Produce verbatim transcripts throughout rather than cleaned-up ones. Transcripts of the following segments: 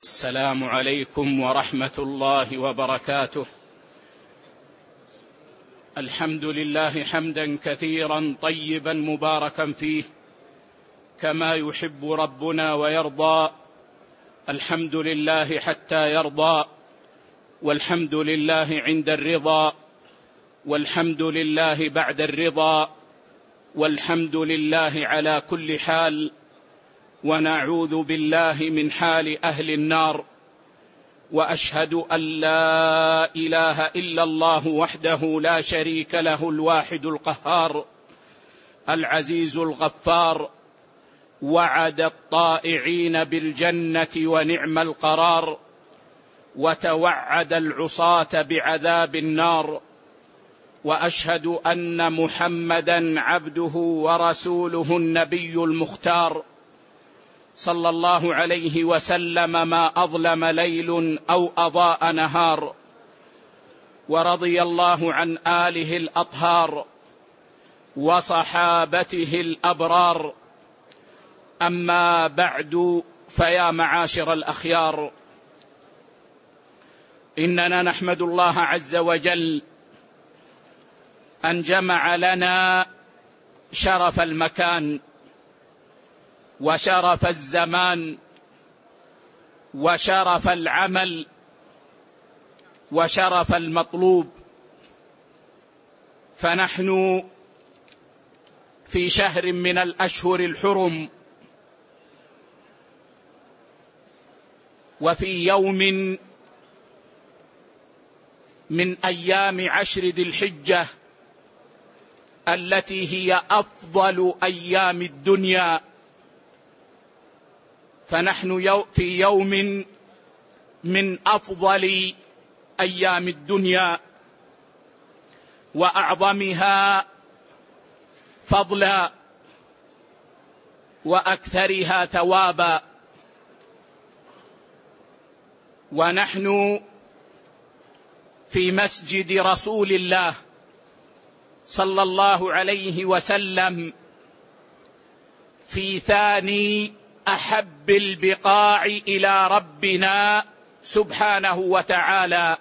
السلام عليكم ورحمة الله وبركاته. الحمد لله حمدا كثيرا طيبا مباركا فيه كما يحب ربنا ويرضى. الحمد لله حتى يرضى، والحمد لله عند الرضا، والحمد لله بعد الرضا، والحمد لله على كل حال، ونعوذ بالله من حال أهل النار. وأشهد أن لا إله إلا الله وحده لا شريك له الواحد القهار العزيز الغفار، وعد الطائعين بالجنة ونعم القرار، وتوعد العصاة بعذاب النار. وأشهد أن محمدا عبده ورسوله النبي المختار، صلى الله عليه وسلم ما أظلم ليل أو أضاء نهار، ورضي الله عن آله الأطهار وصحابته الأبرار. أما بعد، فيا معاشر الأخيار، إننا نحمد الله عز وجل أن جمع لنا شرف المكان وشرف الزمان وشرف العمل وشرف المطلوب، فنحن في شهر من الأشهر الحرم، وفي يوم من أيام عشر ذي الحجة التي هي أفضل أيام الدنيا. فنحن في يوم من أفضل أيام الدنيا وأعظمها فضلا وأكثرها ثوابا. ونحن في مسجد رسول الله صلى الله عليه وسلم في ثاني أحب البقاع إلى ربنا سبحانه وتعالى،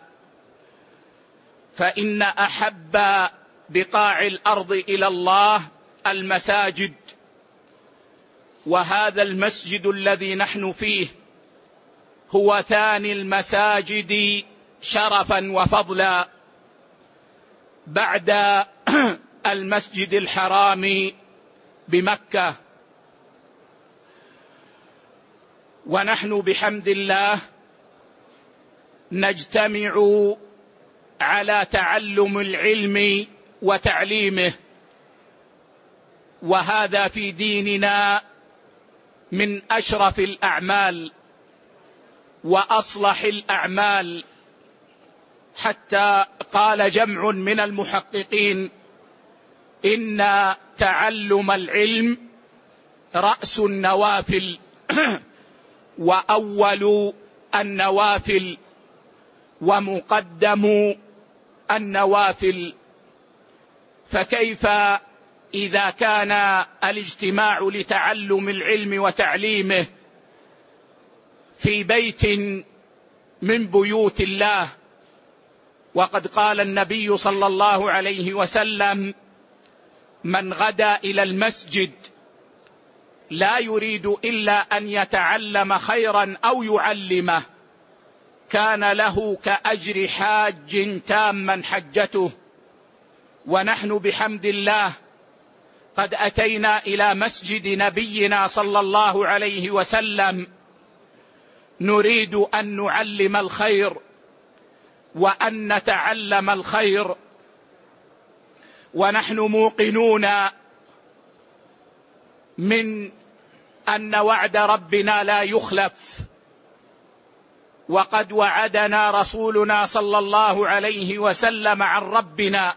فإن أحب بقاع الأرض إلى الله المساجد، وهذا المسجد الذي نحن فيه هو ثاني المساجد شرفا وفضلا بعد المسجد الحرام بمكة. ونحن بحمد الله نجتمع على تعلم العلم وتعليمه، وهذا في ديننا من أشرف الأعمال وأصلح الأعمال، حتى قال جمع من المحققين إن تعلم العلم رأس النوافل وأول النوافل ومقدم النوافل. فكيف إذا كان الاجتماع لتعلم العلم وتعليمه في بيت من بيوت الله؟ وقد قال النبي صلى الله عليه وسلم: من غدا إلى المسجد لا يريد إلا أن يتعلم خيرا أو يعلمه كان له كأجر حاج تاما حجته. ونحن بحمد الله قد أتينا إلى مسجد نبينا صلى الله عليه وسلم نريد أن نعلم الخير وأن نتعلم الخير، ونحن موقنون من أن وعد ربنا لا يخلف، وقد وعدنا رسولنا صلى الله عليه وسلم عن ربنا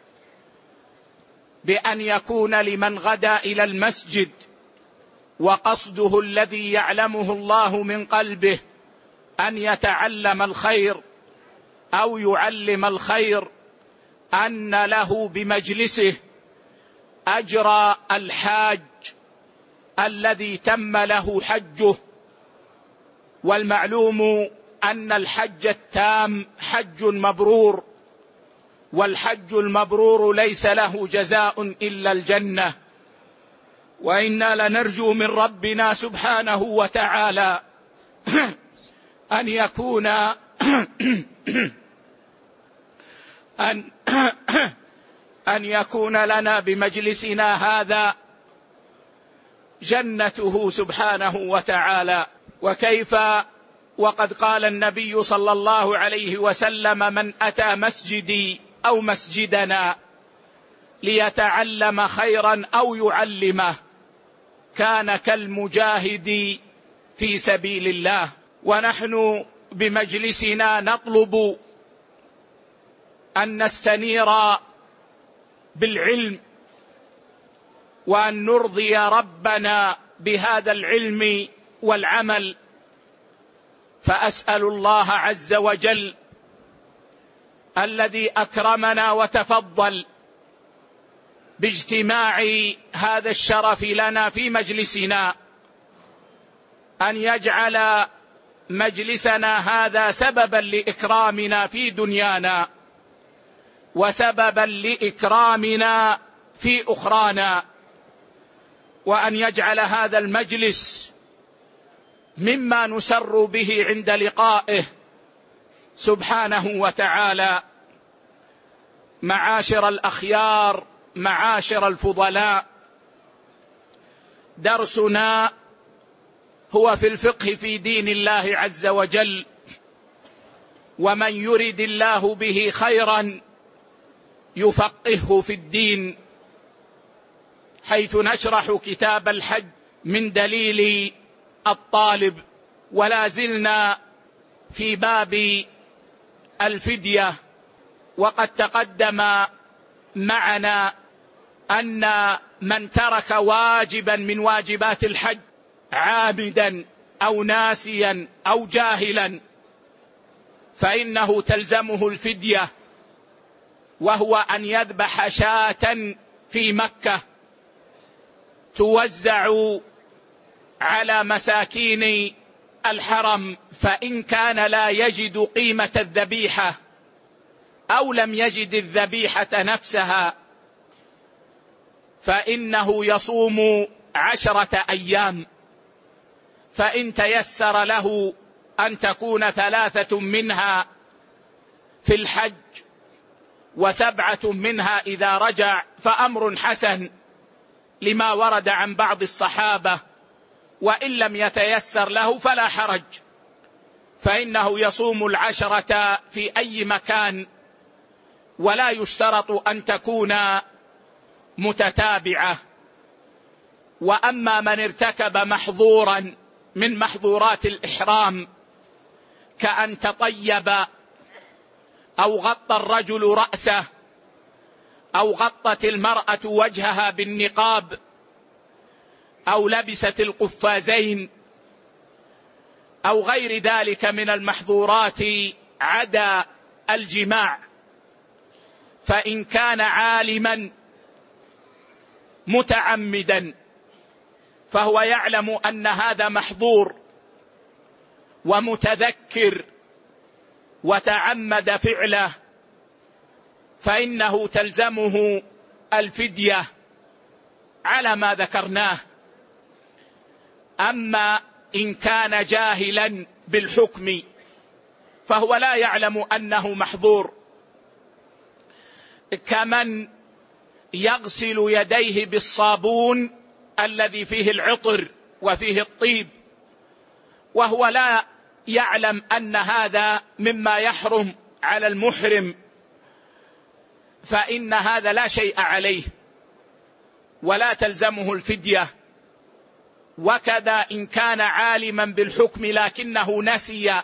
بأن يكون لمن غدا إلى المسجد وقصده الذي يعلمه الله من قلبه أن يتعلم الخير أو يعلم الخير أن له بمجلسه أجر الحاج الذي تم له حجه والمعلوم أن الحج التام حج مبرور، والحج المبرور ليس له جزاء إلا الجنة، وإنا لنرجو من ربنا سبحانه وتعالى أن يكون أن أن يكون لنا بمجلسنا هذا جنته سبحانه وتعالى. وكيف وقد قال النبي صلى الله عليه وسلم: من أتى مسجدي أو مسجدنا ليتعلم خيرا أو يعلمه كان كالمجاهد في سبيل الله. ونحن بمجلسنا نطلب أن نستنير بالعلم وأن نرضي ربنا بهذا العلم والعمل، فأسأل الله عز وجل الذي أكرمنا وتفضل باجتماع هذا الشرف لنا في مجلسنا أن يجعل مجلسنا هذا سببا لإكرامنا في دنيانا وسببا لإكرامنا في أخرانا، وأن يجعل هذا المجلس مما نسر به عند لقائه سبحانه وتعالى. معاشر الأخيار، معاشر الفضلاء، درسنا هو في الفقه في دين الله عز وجل، ومن يرد الله به خيرا يفقهه في الدين، حيث نشرح كتاب الحج من دليل الطالب، ولا زلنا في باب الفدية. وقد تقدم معنا أن من ترك واجبا من واجبات الحج عامدا أو ناسيا أو جاهلا فإنه تلزمه الفدية، وهو أن يذبح شاة في مكة توزع على مساكين الحرم، فإن كان لا يجد قيمة الذبيحة أو لم يجد الذبيحة نفسها فإنه يصوم عشرة أيام، فإن تيسر له أن تكون ثلاثة منها في الحج وسبعة منها إذا رجع فأمر حسن لما ورد عن بعض الصحابة، وإن لم يتيسر له فلا حرج، فإنه يصوم العشرة في أي مكان ولا يشترط أن تكون متتابعة. وأما من ارتكب محظورا من محظورات الإحرام كأن تطيب أو غطى الرجل رأسه أو غطت المرأة وجهها بالنقاب أو لبست القفازين أو غير ذلك من المحظورات عدا الجماع، فإن كان عالما متعمدا فهو يعلم أن هذا محظور ومتذكر وتعمد فعله فإنه تلزمه الفدية على ما ذكرناه. أما إن كان جاهلا بالحكم فهو لا يعلم أنه محظور، كمن يغسل يديه بالصابون الذي فيه العطر وفيه الطيب وهو لا يعلم أن هذا مما يحرم على المحرم، فإن هذا لا شيء عليه ولا تلزمه الفدية. وكذا إن كان عالما بالحكم لكنه نسي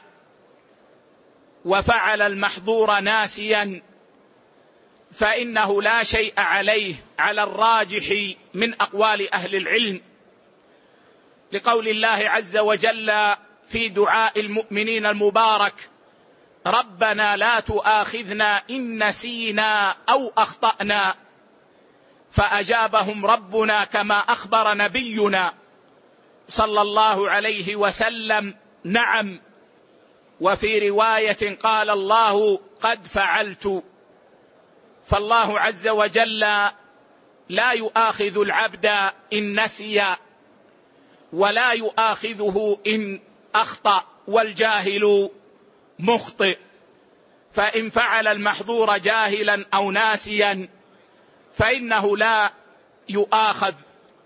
وفعل المحظور ناسيا فإنه لا شيء عليه على الراجح من أقوال أهل العلم، لقول الله عز وجل في دعاء المؤمنين المبارك: ربنا لا تؤاخذنا إن نسينا أو أخطأنا، فأجابهم ربنا كما أخبر نبينا صلى الله عليه وسلم نعم، وفي رواية قال الله قد فعلت. فالله عز وجل لا يؤاخذ العبد إن نسي ولا يؤاخذه إن أخطأ، والجاهل مخطئ، فإن فعل المحظور جاهلا أو ناسيا فإنه لا يؤاخذ.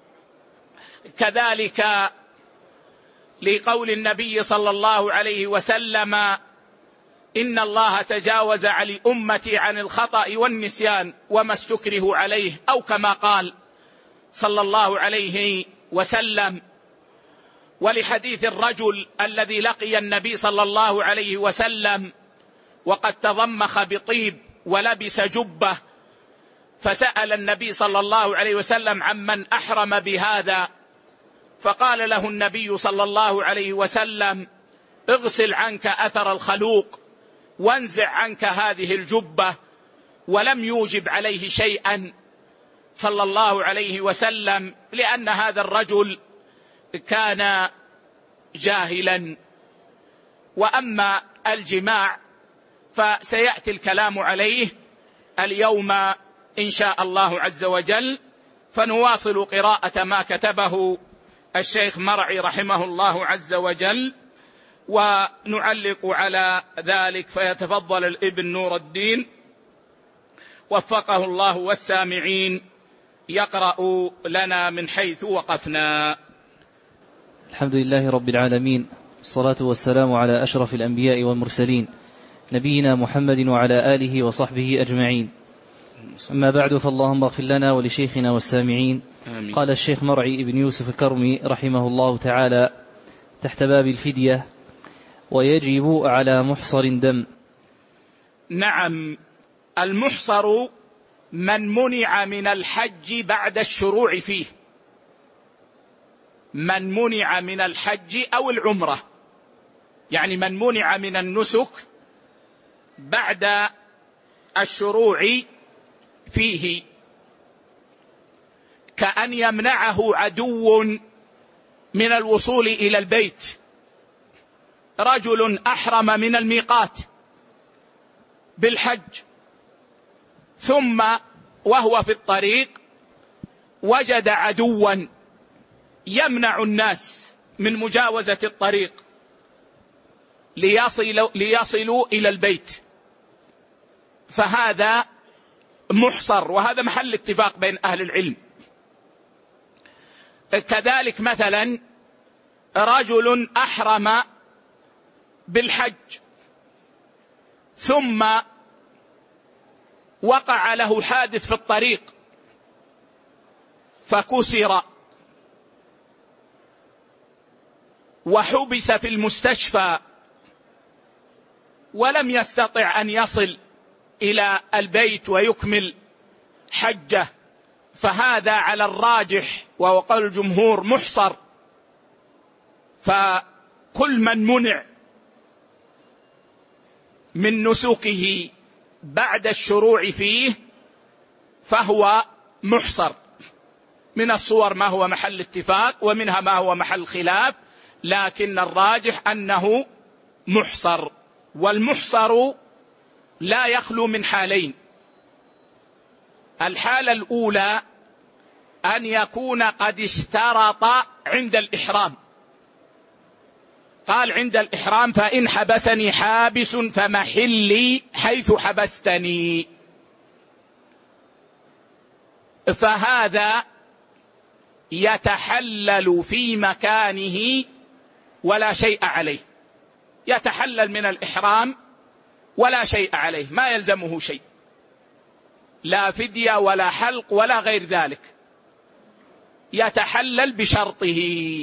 كذلك لقول النبي صلى الله عليه وسلم إن الله تجاوز عن أمتي عن الخطأ والنسيان وما استكره عليه، أو كما قال صلى الله عليه وسلم. ولحديث الرجل الذي لقي النبي صلى الله عليه وسلم وقد تضمخ بطيب ولبس جبة، فسأل النبي صلى الله عليه وسلم عمن أحرم بهذا، فقال له النبي صلى الله عليه وسلم اغسل عنك أثر الخلوق وانزع عنك هذه الجبة، ولم يوجب عليه شيئا صلى الله عليه وسلم، لأن هذا الرجل كان جاهلا. وأما الجماع فسيأتي الكلام عليه اليوم إن شاء الله عز وجل، فنواصل قراءة ما كتبه الشيخ مرعي رحمه الله عز وجل، ونعلق على ذلك. فيتفضل الابن نور الدين وفقه الله والسامعين يقرأ لنا من حيث وقفنا. الحمد لله رب العالمين، الصلاة والسلام على أشرف الأنبياء والمرسلين نبينا محمد وعلى آله وصحبه أجمعين. أما بعد، فاللهم اغفر لنا ولشيخنا والسامعين. آمين. قال الشيخ مرعي ابن يوسف الكرمي رحمه الله تعالى تحت باب الفدية: ويجب على محصر دم. نعم، المحصر من منع من الحج بعد الشروع فيه، من منع من الحج أو العمرة، يعني من منع من النسك بعد الشروع فيه، كأن يمنعه عدو من الوصول إلى البيت. رجل أحرم من الميقات بالحج، ثم وهو في الطريق وجد عدوا يمنع الناس من مجاوزة الطريق ليصلوا, ليصلوا إلى البيت، فهذا محصر، وهذا محل اتفاق بين أهل العلم. كذلك مثلا رجل أحرم بالحج ثم وقع له حادث في الطريق فكسر وحبس في المستشفى ولم يستطع أن يصل إلى البيت ويكمل حجه، فهذا على الراجح وهو قول الجمهور محصر. فكل من منع من نسوكه بعد الشروع فيه فهو محصر. من الصور ما هو محل اتفاق ومنها ما هو محل خلاف، لكن الراجح أنه محصر. والمحصر لا يخلو من حالين: الحالة الأولى أن يكون قد اشترط عند الإحرام، قال عند الإحرام فإن حبسني حابس فمحلي حيث حبستني، فهذا يتحلل في مكانه ولا شيء عليه، يتحلل من الإحرام ولا شيء عليه، ما يلزمه شيء، لا فدية ولا حلق ولا غير ذلك، يتحلل بشرطه،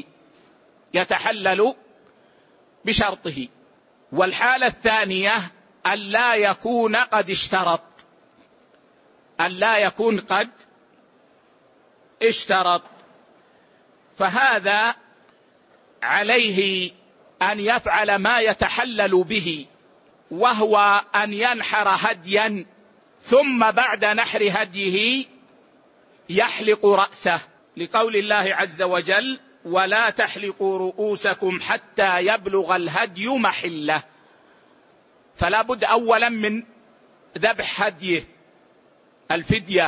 يتحلل بشرطه. والحالة الثانية أن لا يكون قد اشترط، أن لا يكون قد اشترط، فهذا عليه أن يفعل ما يتحلل به، وهو أن ينحر هديا ثم بعد نحر هديه يحلق رأسه، لقول الله عز وجل ولا تحلقوا رؤوسكم حتى يبلغ الهدي محله. فلا بد أولا من ذبح هديه الفدية،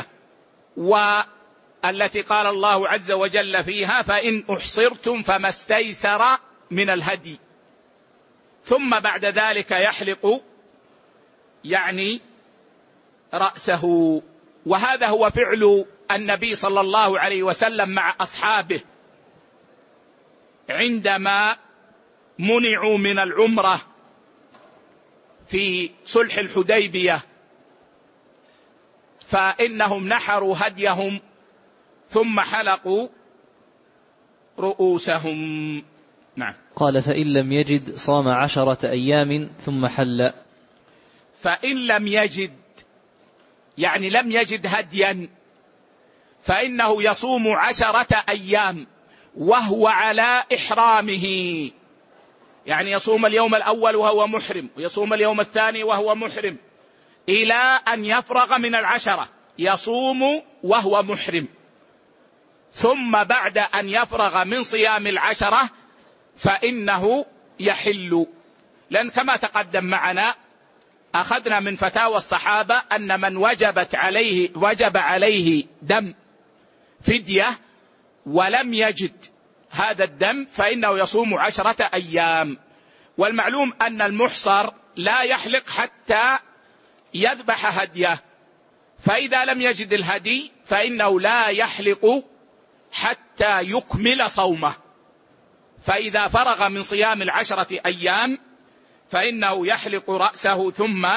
والتي قال الله عز وجل فيها فإن أحصرتم فما استيسر من الهدي، ثم بعد ذلك يحلق يعني رأسه. وهذا هو فعل النبي صلى الله عليه وسلم مع أصحابه عندما منعوا من العمرة في صلح الحديبية، فإنهم نحروا هديهم ثم حلقوا رؤوسهم. نعم. قال فإن لم يجد صام عشرة أيام ثم حل. فإن لم يجد يعني لم يجد هديا فإنه يصوم عشرة أيام وهو على إحرامه، يعني يصوم اليوم الأول وهو محرم، ويصوم اليوم الثاني وهو محرم، إلى أن يفرغ من العشرة يصوم وهو محرم. ثم بعد أن يفرغ من صيام العشرة فإنه يحل، لأن كما تقدم معنا أخذنا من فتاوى الصحابة أن من وجبت عليه وجب عليه دم فدية ولم يجد هذا الدم فإنه يصوم عشرة أيام. والمعلوم أن المحصر لا يحلق حتى يذبح هديه، فإذا لم يجد الهدي فإنه لا يحلق حتى يكمل صومه، فإذا فرغ من صيام العشرة أيام فإنه يحلق رأسه ثم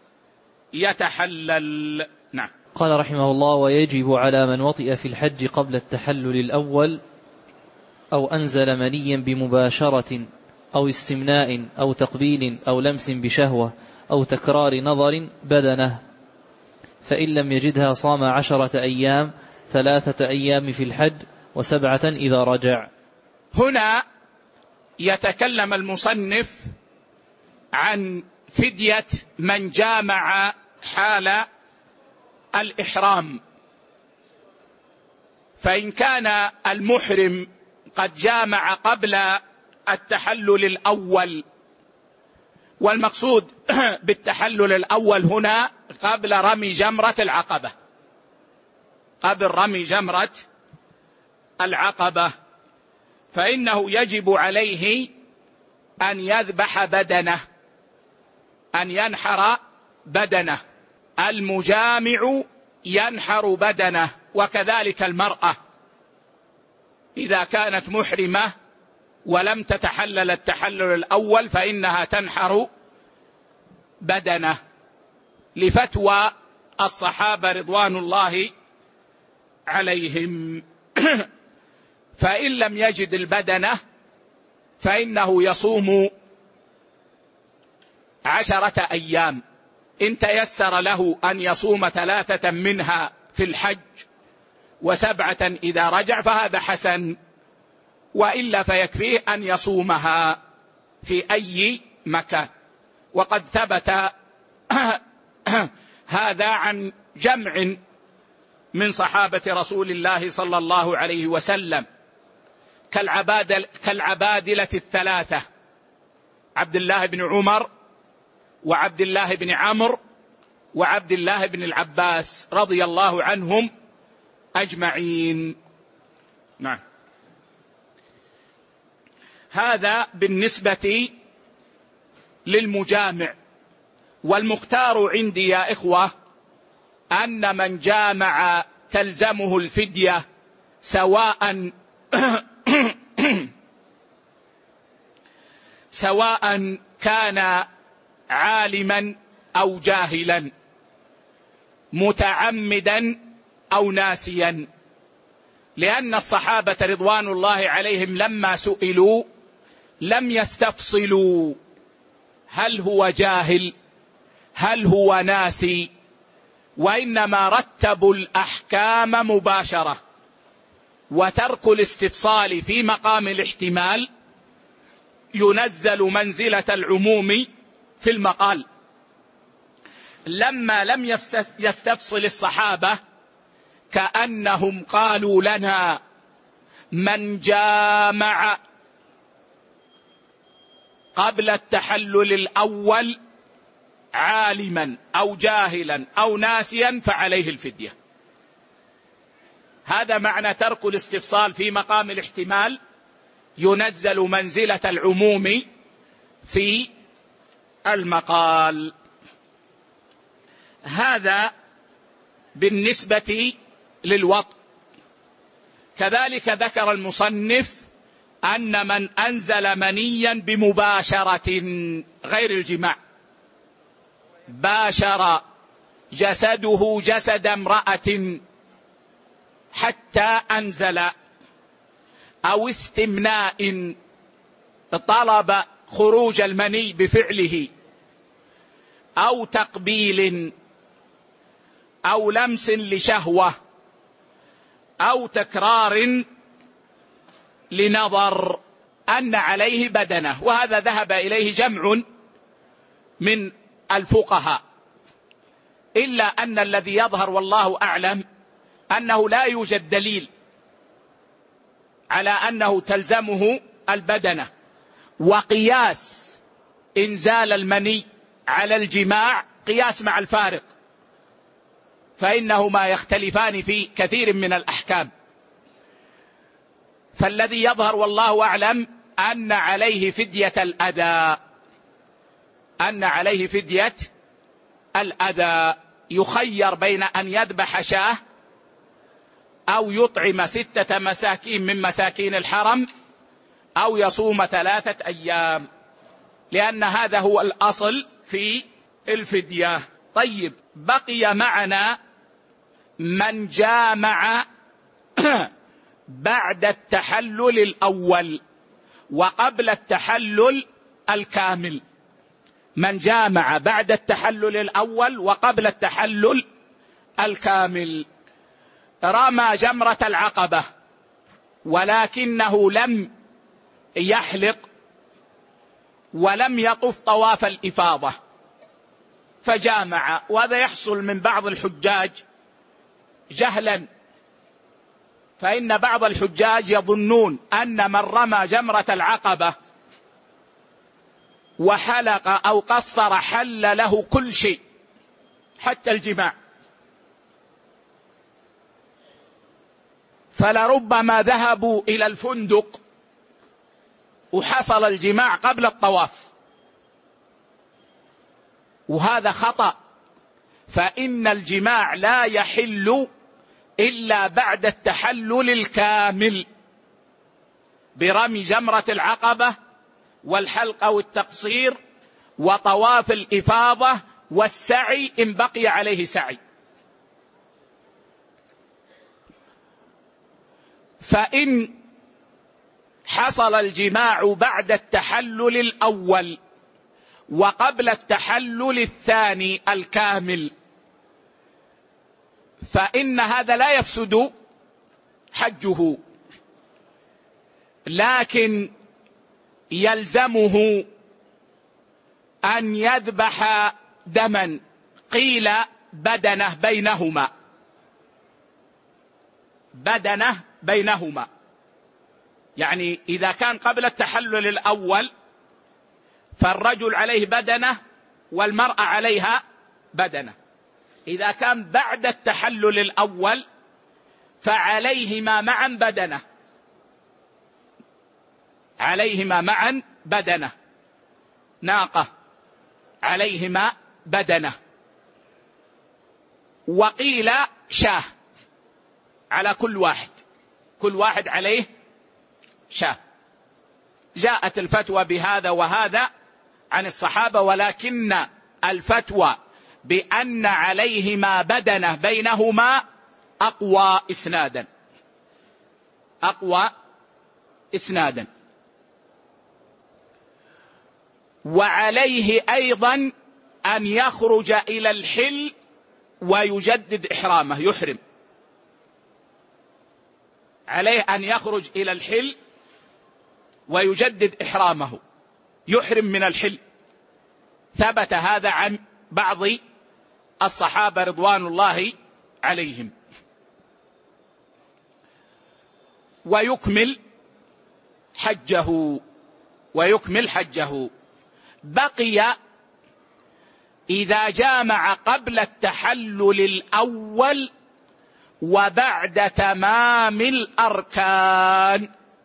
يتحلل. نعم. قال رحمه الله: ويجب على من وطئ في الحج قبل التحلل الأول أو أنزل منيا بمباشرة أو استمناء أو تقبيل أو لمس بشهوة أو تكرار نظر بدنه، فإن لم يجدها صام عشرة أيام، ثلاثة أيام في الحج وسبعة إذا رجع. هنا يتكلم المصنف عن فدية من جامع حال الإحرام. فإن كان المحرم قد جامع قبل التحلل الأول، والمقصود بالتحلل الأول هنا قبل رمي جمرة العقبة، قبل رمي جمرة العقبة، فإنه يجب عليه أن يذبح بدنه، أن ينحر بدنه. المجامع ينحر بدنه، وكذلك المرأة إذا كانت محرمة ولم تتحلل التحلل الأول فإنها تنحر بدنه، لفتوى الصحابة رضوان الله عليهم. فإن لم يجد البدنة فإنه يصوم عشرة أيام، إن تيسر له أن يصوم ثلاثة منها في الحج وسبعة إذا رجع فهذا حسن، وإلا فيكفيه أن يصومها في أي مكان. وقد ثبت هذا عن جمع من صحابة رسول الله صلى الله عليه وسلم كالعبادل كالعبادلة الثلاثة، عبد الله بن عمر وعبد الله بن عمرو وعبد الله بن العباس رضي الله عنهم أجمعين. نعم. هذا بالنسبة للمجامع. والمختار عندي يا إخوة أن من جامع تلزمه الفدية سواء سواء كان عالما أو جاهلا، متعمدا أو ناسيا، لأن الصحابة رضوان الله عليهم لما سئلوا لم يستفصلوا هل هو جاهل هل هو ناسي، وإنما رتبوا الأحكام مباشرة، وترك الاستفصال في مقام الاحتمال ينزل منزلة العموم في المقال. لما لم يستفصل الصحابة كأنهم قالوا لنا من جامع قبل التحلل الأول عالما أو جاهلا أو ناسيا فعليه الفدية. هذا معنى ترك الاستفصال في مقام الاحتمال، ينزل منزلة العموم في المقال. هذا بالنسبة للوطء. كذلك ذكر المصنف أن من أنزل منيا بمباشرة غير الجماع، باشر جسده جسد امرأة حتى أنزل، أو استمناء طلب خروج المني بفعله، أو تقبيل، أو لمس لشهوة، أو تكرار لنظر، أن عليه بدنه. وهذا ذهب إليه جمع من الفقهاء، إلا أن الذي يظهر والله أعلم أنه لا يوجد دليل على أنه تلزمه البدنة. وقياس إنزال المني على الجماع قياس مع الفارق، فإنهما يختلفان في كثير من الأحكام. فالذي يظهر والله أعلم أن عليه فدية الأذى، أن عليه فدية الأذى. يخير بين أن يذبح شاه أو يطعم ستة مساكين من مساكين الحرم أو يصوم ثلاثة أيام، لأن هذا هو الأصل في الفدية. طيب، بقي معنا من جامع بعد التحلل الأول وقبل التحلل الكامل. من جامع بعد التحلل الأول وقبل التحلل الكامل، رمى جمرة العقبة ولكنه لم يحلق ولم يطف طواف الإفاضة فجامع. وهذا يحصل من بعض الحجاج جهلا، فإن بعض الحجاج يظنون أن من رمى جمرة العقبة وحلق أو قصر حل له كل شيء حتى الجماع، فلربما ذهبوا إلى الفندق وحصل الجماع قبل الطواف، وهذا خطأ. فإن الجماع لا يحل إلا بعد التحلل الكامل برمي جمرة العقبة والحلق أو التقصير وطواف الإفاضة والسعي إن بقي عليه سعي. فإن حصل الجماع بعد التحلل الأول وقبل التحلل الثاني الكامل، فإن هذا لا يفسد حجه، لكن يلزمه أن يذبح دما، قيل بدنه بينهما، بدنه بينهما. يعني إذا كان قبل التحلل الأول فالرجل عليه بدنه والمرأة عليها بدنه، إذا كان بعد التحلل الأول فعليهما معا بدنه، عليهما معا بدنه، ناقة عليهما بدنه. وقيل شاه على كل واحد، كل واحد عليه شاه. جاءت الفتوى بهذا وهذا عن الصحابة، ولكن الفتوى بأن عليهما بدنه بينهما أقوى إسنادا، أقوى إسنادا. وعليه أيضا أن يخرج إلى الحل ويجدد إحرامه، يحرم، عليه أن يخرج إلى الحل ويجدد إحرامه، يحرم من الحل. ثبت هذا عن بعض الصحابة رضوان الله عليهم. ويكمل حجه ويكمل حجه. بقي إذا جامع قبل التحلل الأول وبعد تمام الأركان.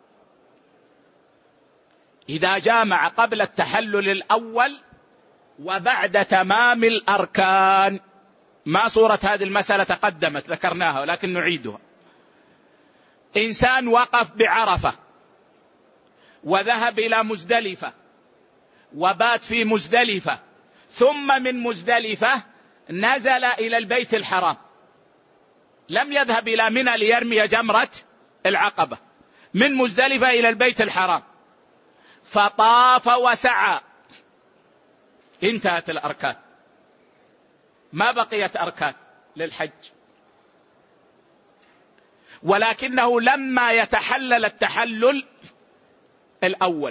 إذا جامع قبل التحلل الأول وبعد تمام الأركان. ما صورة هذه المسألة تقدمت ذكرناها ولكن نعيدها. إنسان وقف بعرفة وذهب إلى مزدلفة وبات في مزدلفة، ثم من مزدلفة نزل إلى البيت الحرام، لم يذهب إلى منى ليرمي جمرة العقبة، من مزدلفة إلى البيت الحرام فطاف وسعى، انتهت الأركان، ما بقيت أركان للحج. ولكنه لما يتحلل التحلل الأول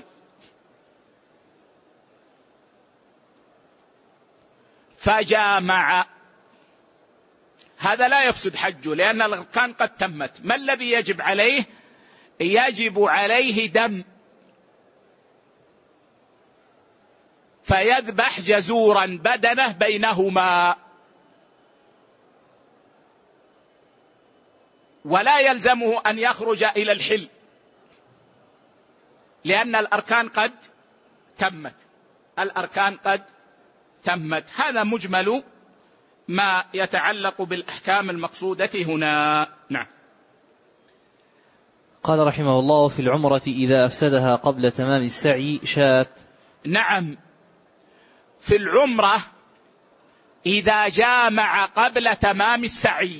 فجامع، هذا لا يفسد حجه لأن الأركان قد تمت. ما الذي يجب عليه؟ يجب عليه دم، فيذبح جزورا بدنه بينهما، ولا يلزمه أن يخرج إلى الحل لأن الأركان قد تمت، الأركان قد تمت. هذا مجمل ما يتعلق بالأحكام المقصودة هنا. نعم. قال رحمه الله: في العمرة إذا أفسدها قبل تمام السعي شات. نعم، في العمرة إذا جامع قبل تمام السعي،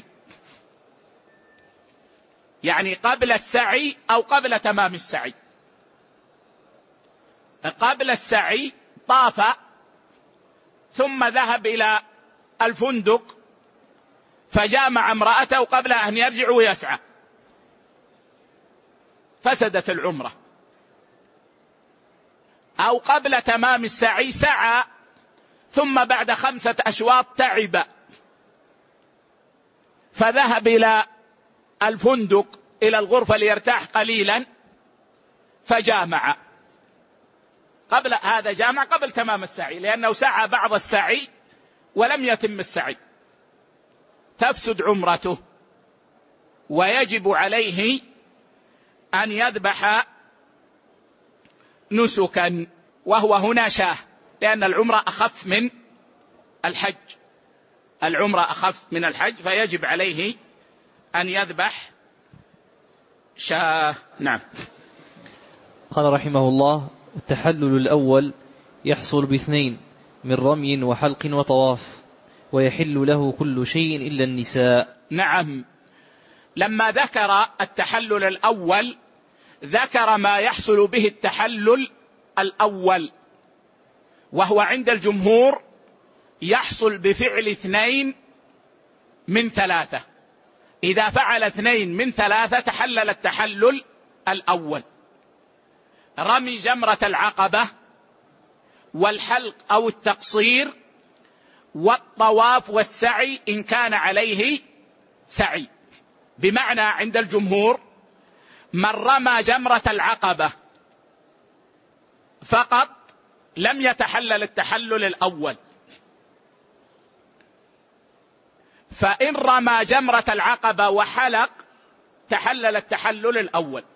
يعني قبل السعي أو قبل تمام السعي. قبل السعي طاف ثم ذهب إلى الفندق فجامع امرأته قبل أن يرجع ويسعى، فسدت العمرة. أو قبل تمام السعي سعى ثم بعد خمسة أشواط تعب فذهب إلى الفندق إلى الغرفة ليرتاح قليلا فجامع، قبل هذا جامع قبل تمام السعي لأنه سعى بعض السعي ولم يتم السعي، تفسد عمرته ويجب عليه أن يذبح نسكا، وهو هنا شاه، لأن العمرة أخف من الحج، العمرة أخف من الحج فيجب عليه أن يذبح شاه. نعم. قال رحمه الله: التحلل الأول يحصل باثنين من رمي وحلق وطواف، ويحل له كل شيء إلا النساء. نعم، لما ذكر التحلل الأول ذكر ما يحصل به التحلل الأول، وهو عند الجمهور يحصل بفعل اثنين من ثلاثة. إذا فعل اثنين من ثلاثة تحلل التحلل الأول: رمي جمرة العقبة، والحلق أو التقصير، والطواف والسعي إن كان عليه سعي. بمعنى عند الجمهور من رمى جمرة العقبة فقط لم يتحلل التحلل الأول، فإن رمى جمرة العقبة وحلق تحلل التحلل الأول.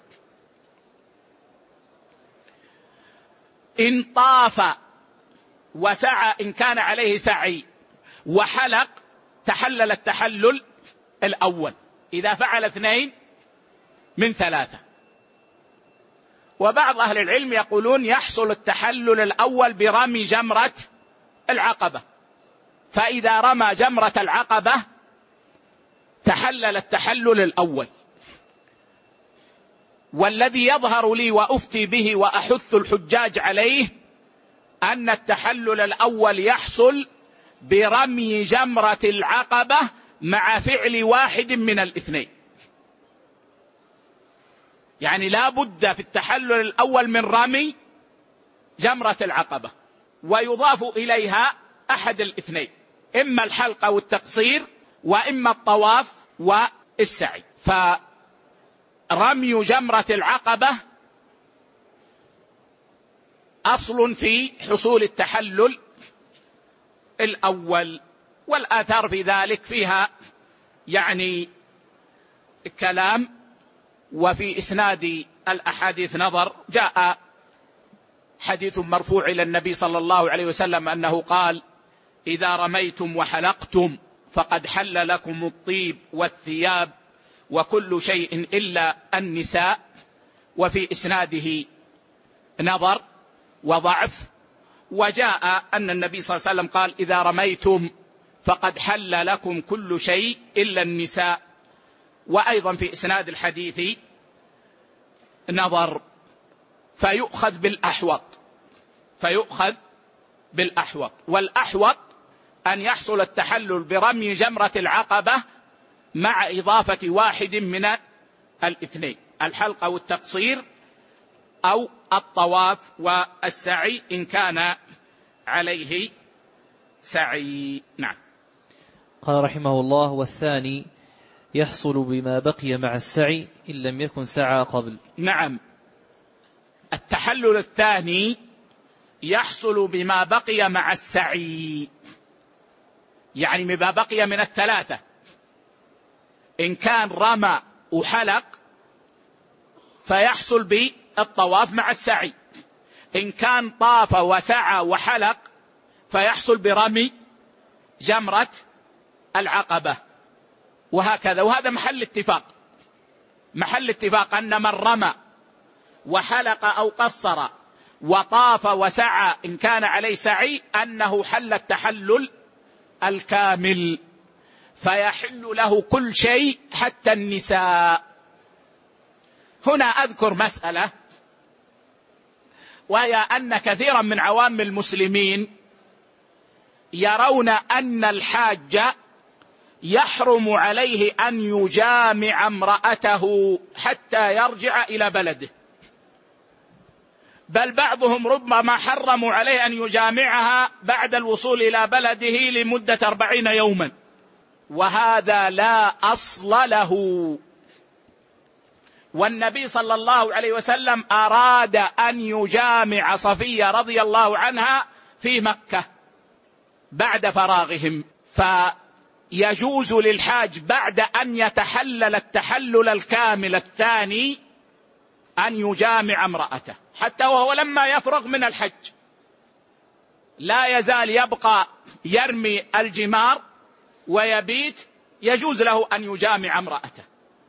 إن طاف وسعى إن كان عليه سعي وحلق تحلل التحلل الأول إذا فعل اثنين من ثلاثة. وبعض أهل العلم يقولون يحصل التحلل الأول برمي جمرة العقبة، فإذا رمى جمرة العقبة تحلل التحلل الأول. والذي يظهر لي وأفتي به وأحث الحجاج عليه أن التحلل الأول يحصل برمي جمرة العقبة مع فعل واحد من الاثنين، يعني لا بد في التحلل الأول من رمي جمرة العقبة، ويضاف إليها أحد الاثنين، إما الحلق أو التقصير، وإما الطواف والسعي. رمي جمرة العقبة أصل في حصول التحلل الأول، والآثار في ذلك فيها يعني كلام، وفي إسناد الأحاديث نظر. جاء حديث مرفوع إلى النبي صلى الله عليه وسلم أنه قال: إذا رميتم وحلقتم فقد حل لكم الطيب والثياب وكل شيء إلا النساء. وفي إسناده نظر وضعف. وجاء أن النبي صلى الله عليه وسلم قال: إذا رميتم فقد حل لكم كل شيء إلا النساء. وأيضا في إسناد الحديث نظر. فيؤخذ بالأحوط، فيؤخذ بالأحوط والأحوط أن يحصل التحلل برمي جمرة العقبة مع إضافة واحد من الاثنين: الحلق أو التقصير أو الطواف والسعي إن كان عليه سعي. نعم. قال رحمه الله: والثاني يحصل بما بقي مع السعي إن لم يكن سعى قبل. نعم، التحلل الثاني يحصل بما بقي مع السعي، يعني بما بقي من الثلاثة. إن كان رمى وحلق فيحصل بالطواف مع السعي، إن كان طاف وسعى وحلق فيحصل برمي جمرة العقبة، وهكذا. وهذا محل اتفاق، محل اتفاق أن من رمى وحلق أو قصر وطاف وسعى إن كان عليه سعي أنه حل التحلل الكامل، فيحل له كل شيء حتى النساء. هنا أذكر مسألة، وهي أن كثيرا من عوام المسلمين يرون أن الحاج يحرم عليه أن يجامع امرأته حتى يرجع إلى بلده، بل بعضهم ربما حرموا عليه أن يجامعها بعد الوصول إلى بلده لمدة أربعين يوما، وهذا لا أصل له. والنبي صلى الله عليه وسلم أراد أن يجامع صفية رضي الله عنها في مكة بعد فراغهم، فيجوز للحاج بعد أن يتحلل التحلل الكامل الثاني أن يجامع امرأته، حتى وهو لما يفرغ من الحج لا يزال يبقى يرمي الجمار ويبيت، يجوز له أن يجامع امرأته.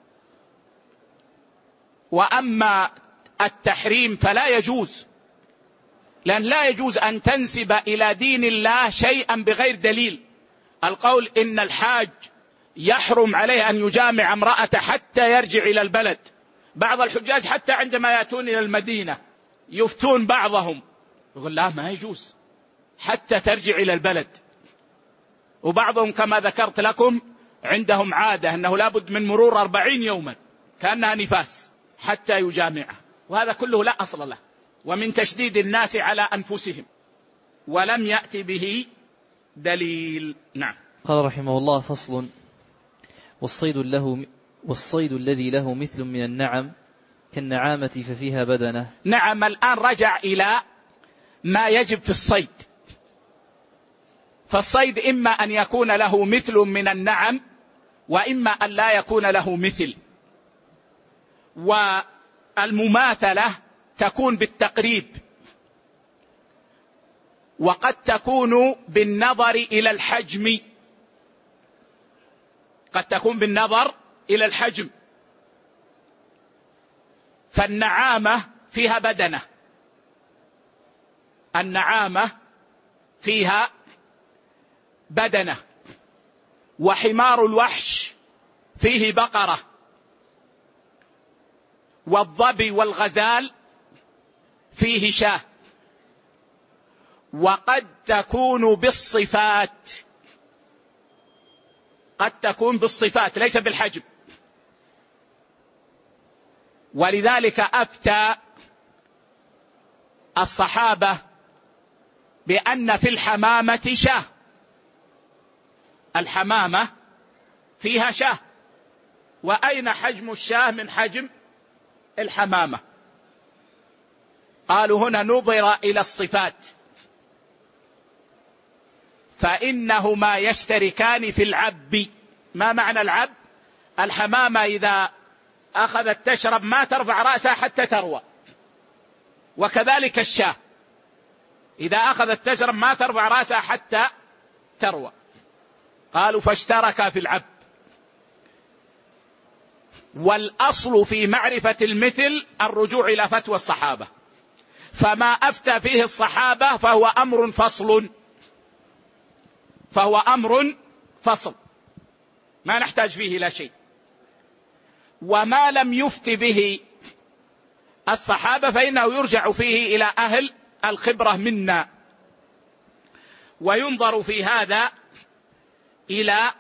وأما التحريم فلا يجوز، لأن لا يجوز أن تنسب إلى دين الله شيئا بغير دليل. القول إن الحاج يحرم عليه أن يجامع امرأته حتى يرجع إلى البلد، بعض الحجاج حتى عندما يأتون إلى المدينة يفتون بعضهم يقول لا ما يجوز حتى ترجع إلى البلد، وبعضهم كما ذكرت لكم عندهم عادة أنه لابد من مرور أربعين يوما كأنها نفاس حتى يجامعها، وهذا كله لا أصل له، ومن تشديد الناس على أنفسهم، ولم يأتي به دليل. نعم. قال رحمه الله: فصل: والصيد له والصيد الذي له مثل من النعم كالنعامة ففيها بدنة. نعم، الآن رجع إلى ما يجب في الصيد. فالصيد إما أن يكون له مثل من النعم، وإما أن لا يكون له مثل. والمماثلة تكون بالتقريب، وقد تكون بالنظر إلى الحجم، قد تكون بالنظر إلى الحجم. فالنعامة فيها بدنة، النعامة فيها بدنة، وحمار الوحش فيه بقرة، والظبي والغزال فيه شاه. وقد تكون بالصفات، قد تكون بالصفات ليس بالحجم. ولذلك أفتى الصحابة بأن في الحمامة شاه، الحمامة فيها شاه، وأين حجم الشاه من حجم الحمامة. قالوا هنا نظر إلى الصفات، فإنهما يشتركان في العب. ما معنى العب؟ الحمامة إذا أخذت تشرب ما ترفع رأسها حتى تروى، وكذلك الشاة إذا أخذت تشرب ما ترفع رأسها حتى تروى. قالوا فاشتركا في العب. والأصل في معرفة المثل الرجوع إلى فتوى الصحابة، فما أفتى فيه الصحابة فهو أمر فصل، فهو أمر فصل ما نحتاج فيه إلى شيء. وما لم يفت به الصحابة فإنه يرجع فيه إلى أهل الخبرة منا. وينظر في هذا إلى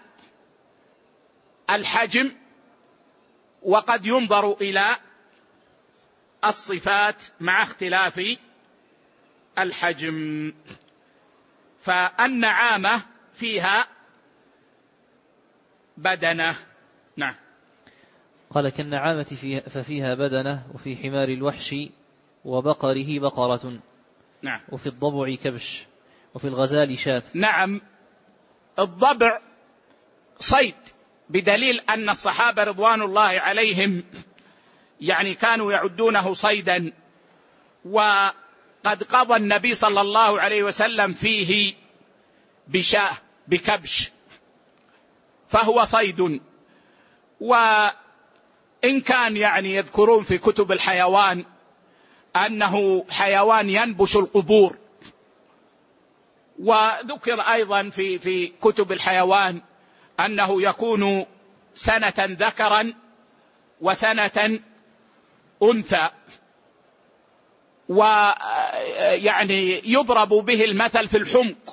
الحجم، وقد ينظر إلى الصفات مع اختلاف الحجم. فالنعامة فيها بدنة. نعم. قال كالنعامة فيها ففيها بدنة، وفي حمار الوحش وبقره بقرة. نعم. وفي الضبع كبش، وفي الغزال شاة. نعم. الضبع صيد، بدليل أن الصحابة رضوان الله عليهم يعني كانوا يعدونه صيدا، وقد قضى النبي صلى الله عليه وسلم فيه بشاة بكبش، فهو صيد. وإن كان يعني يذكرون في كتب الحيوان أنه حيوان ينبش القبور، وذكر أيضا في في كتب الحيوان أنه يكون سنة ذكرا وسنة أنثى، ويعني يضرب به المثل في الحمق،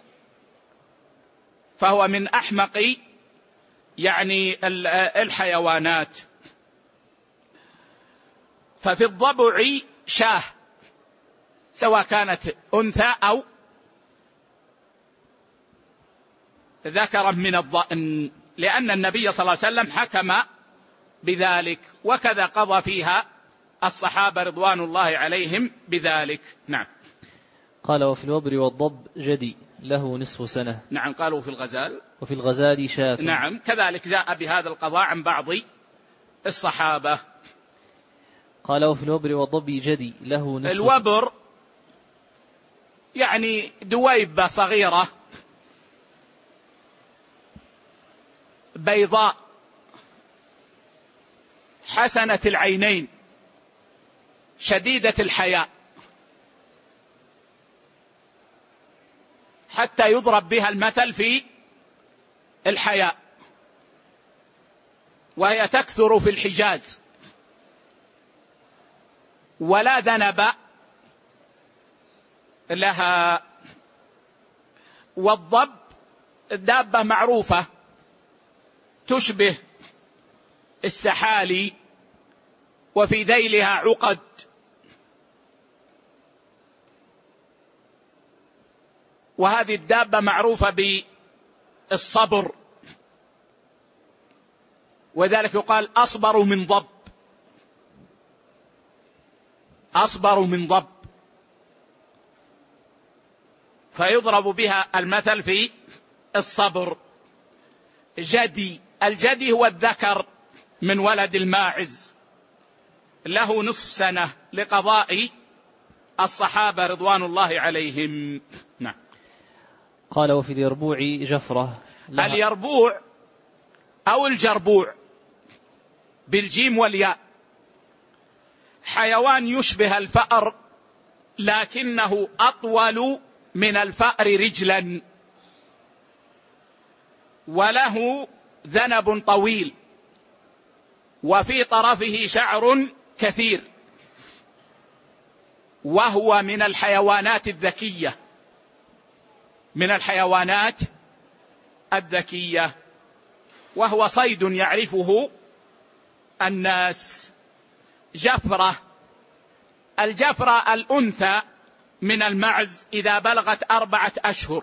فهو من أحمق يعني الحيوانات. ففي الضبع شاه سواء كانت أنثى أو ذكرا من الضأن، لأن النبي صلى الله عليه وسلم حكم بذلك، وكذا قضى فيها الصحابة رضوان الله عليهم بذلك. نعم. قال وفي الوبر والضب جدي له نصف سنة. نعم. قالوا في الغزال وفي الغزال شاة. نعم. كذلك جاء بهذا القضاء عن بعض الصحابة. قال وفي الوبر والضب جدي له نصف. الوبر يعني دويبة صغيرة بيضاء حسنة العينين شديدة الحياء، حتى يضرب بها المثل في الحياء، وهي تكثر في الحجاز، ولا ذنب لها. والضب دابة معروفة تشبه السحالي، وفي ذيلها عقد، وهذه الدابة معروفة بالصبر، وذلك يقال أصبر من ضب، أصبر من ضب، فيضرب بها المثل في الصبر. جدي، الجدي هو الذكر من ولد الماعز، له نصف سنة لقضاء الصحابة رضوان الله عليهم. نعم. قال وفي اليربوع جفرة. اليربوع أو الجربوع بالجيم والياء حيوان يشبه الفأر، لكنه أطول من الفأر رجلا، وله ذنب طويل، وفي طرفه شعر كثير، وهو من الحيوانات الذكية، من الحيوانات الذكية، وهو صيد يعرفه الناس. جفرة، الجفرة الأنثى من المعز إذا بلغت أربعة أشهر،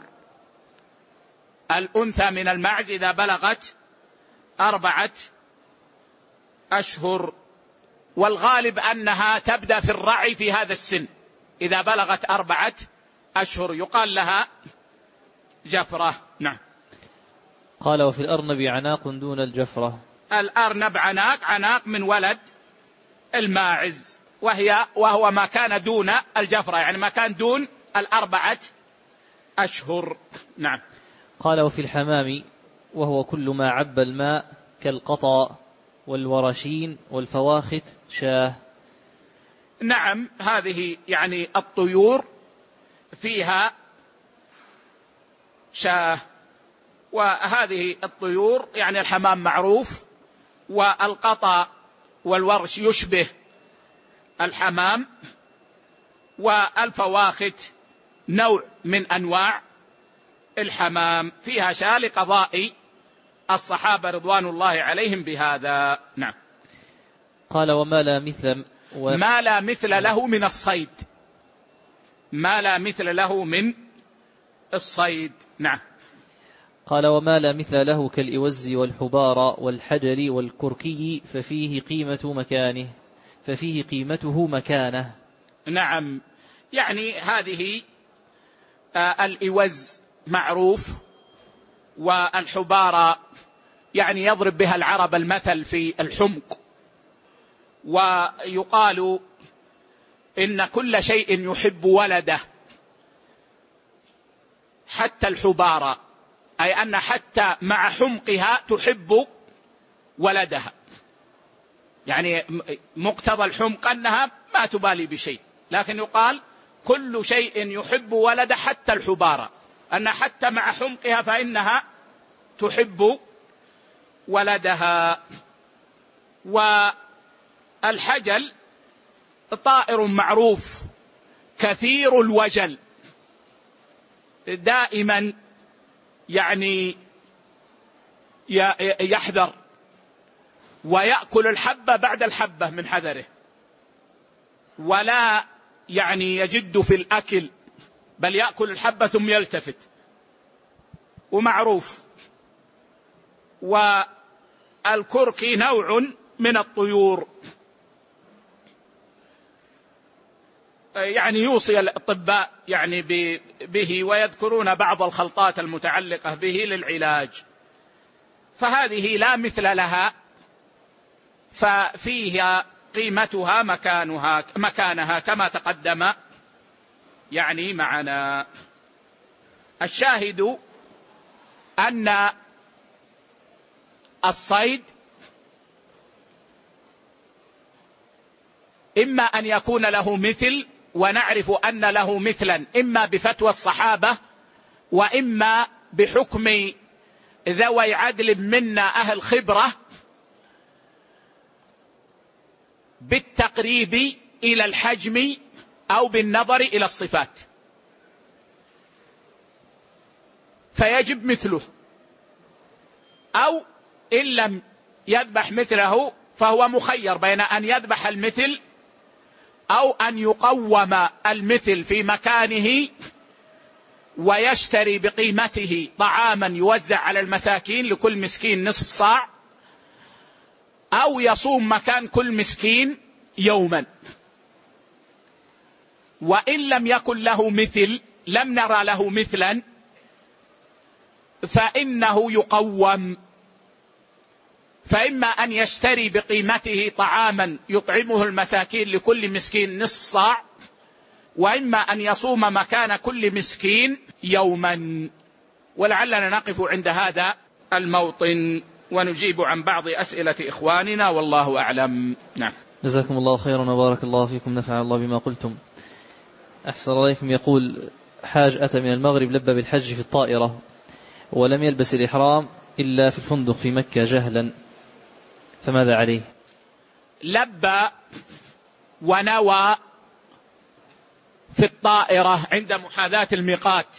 الأنثى من المعز إذا بلغت أربعة أشهر. والغالب أنها تبدأ في الرعي في هذا السن، إذا بلغت أربعة أشهر يقال لها جفرة. نعم. قال وفي الأرنب عناق دون الجفرة. الأرنب عناق، عناق من ولد الماعز، وهي وهو ما كان دون الجفرة، يعني ما كان دون الأربعة أشهر. نعم. قال وفي الحمام وهو كل ما عب الماء كالقطا والورشين والفواخت شاه. نعم، هذه يعني الطيور فيها شاه، وهذه الطيور يعني الحمام معروف، والقطا والورش يشبه الحمام، والفواخت نوع من أنواع الحمام فيها شاه لقضاء الصحابة رضوان الله عليهم بهذا. نعم. قال وما لا مثل و... ما لا مثل له من الصيد، ما لا مثل له من الصيد. نعم. قال وما لا مثل له كالإوز والحبار والحجر والكركي ففيه قيمة مكانه ففيه قيمته مكانه. نعم، يعني هذه آه الإوز معروف، والحبارة يعني يضرب بها العرب المثل في الحمق، ويقال إن كل شيء يحب ولده حتى الحبارة، أي أن حتى مع حمقها تحب ولدها، يعني مقتضى الحمق أنها ما تبالي بشيء، لكن يقال كل شيء يحب ولده حتى الحبارة، أن حتى مع حمقها فإنها تحب ولدها. والحجل طائر معروف كثير الوجل، دائما يعني يحذر ويأكل الحبة بعد الحبة من حذره، ولا يعني يجد في الأكل، بل يأكل الحبة ثم يلتفت، ومعروف. والكركي نوع من الطيور، يعني يوصي الأطباء يعني به، ويذكرون بعض الخلطات المتعلقة به للعلاج، فهذه لا مثل لها، ففيها قيمتها مكانها مكانها كما تقدم يعني معنا. الشاهد أن الصيد إما أن يكون له مثل، ونعرف أن له مثلا إما بفتوى الصحابة، وإما بحكم ذوي عدل منا أهل خبرة بالتقريب إلى الحجم أو بالنظر إلى الصفات، فيجب مثله، أو إن لم يذبح مثله فهو مخير بين أن يذبح المثل أو أن يقوم المثل في مكانه ويشتري بقيمته طعاما يوزع على المساكين لكل مسكين نصف صاع، أو يصوم مكان كل مسكين يوما. وإن لم يكن له مثل، لم نرى له مثلا، فإنه يقوم، فإما أن يشتري بقيمته طعاما يطعمه المساكين لكل مسكين نصف صاع، وإما أن يصوم مكان كل مسكين يوما. ولعلنا نقف عند هذا الموطن ونجيب عن بعض أسئلة إخواننا، والله أعلم. نعم. جزاكم الله خيرا وبارك الله فيكم، نفع الله بما قلتم. أحسن عليكم. يقول حاج أتى من المغرب لبى بالحج في الطائرة ولم يلبس الإحرام إلا في الفندق في مكة جهلا، فماذا عليه؟ لبى ونوى في الطائرة عند محاذاة الميقات،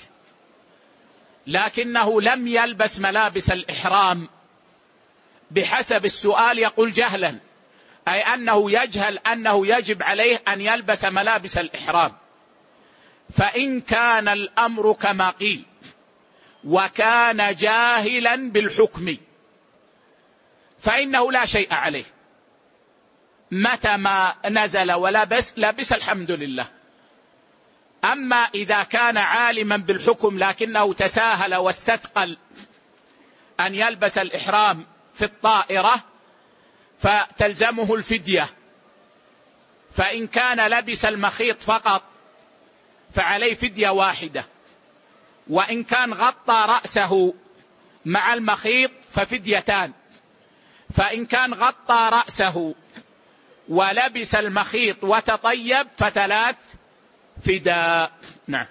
لكنه لم يلبس ملابس الإحرام بحسب السؤال، يقول جهلا، أي أنه يجهل أنه يجب عليه أن يلبس ملابس الإحرام. فإن كان الأمر كما قيل وكان جاهلا بالحكم فإنه لا شيء عليه، متى ما نزل ولبس لبس الحمد لله. أما إذا كان عالما بالحكم لكنه تساهل واستثقل أن يلبس الإحرام في الطائرة فتلزمه الفدية. فإن كان لبس المخيط فقط فعليه فدية واحدة، وإن كان غطى رأسه مع المخيط ففديتان. فإن كان غطى رأسه ولبس المخيط وتطيب فثلاث فداء. نعم.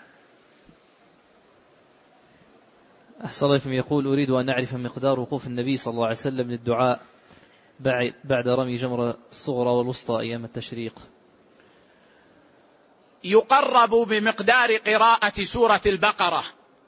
أحسن الله إليكم. يقول: أريد أن أعرف مقدار وقوف النبي صلى الله عليه وسلم للدعاء بعد رمي جمرة الصغرى والوسطى أيام التشريق. يقرب بمقدار قراءة سورة البقرة،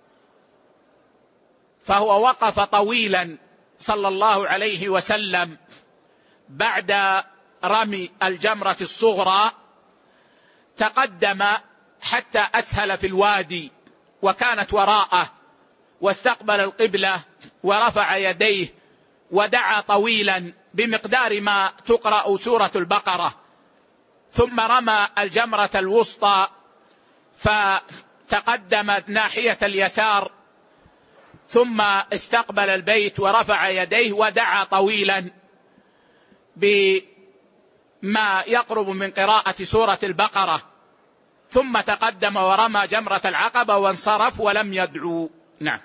فهو وقف طويلا صلى الله عليه وسلم بعد رمي الجمرة الصغرى، تقدم حتى أسهل في الوادي وكانت وراءه، واستقبل القبلة ورفع يديه ودعا طويلا بمقدار ما تقرأ سورة البقرة، ثم رمى الجمرة الوسطى فتقدم ناحية اليسار، ثم استقبل البيت ورفع يديه ودعا طويلا بما يقرب من قراءة سورة البقرة، ثم تقدم ورمى جمرة العقبة وانصرف ولم يدعو. نعم.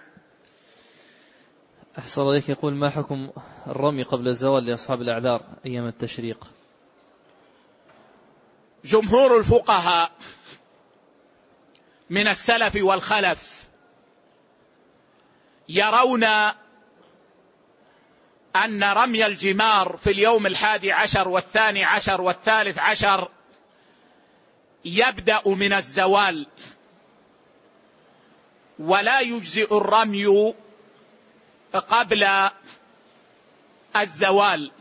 أحسن الله إليك. يقول: ما حكم الرمي قبل الزوال لأصحاب الأعذار أيام التشريق؟ جمهور الفقهاء من السلف والخلف يرون أن رمي الجمار في اليوم الحادي عشر والثاني عشر والثالث عشر يبدأ من الزوال، ولا يجزئ الرمي قبل الزوال،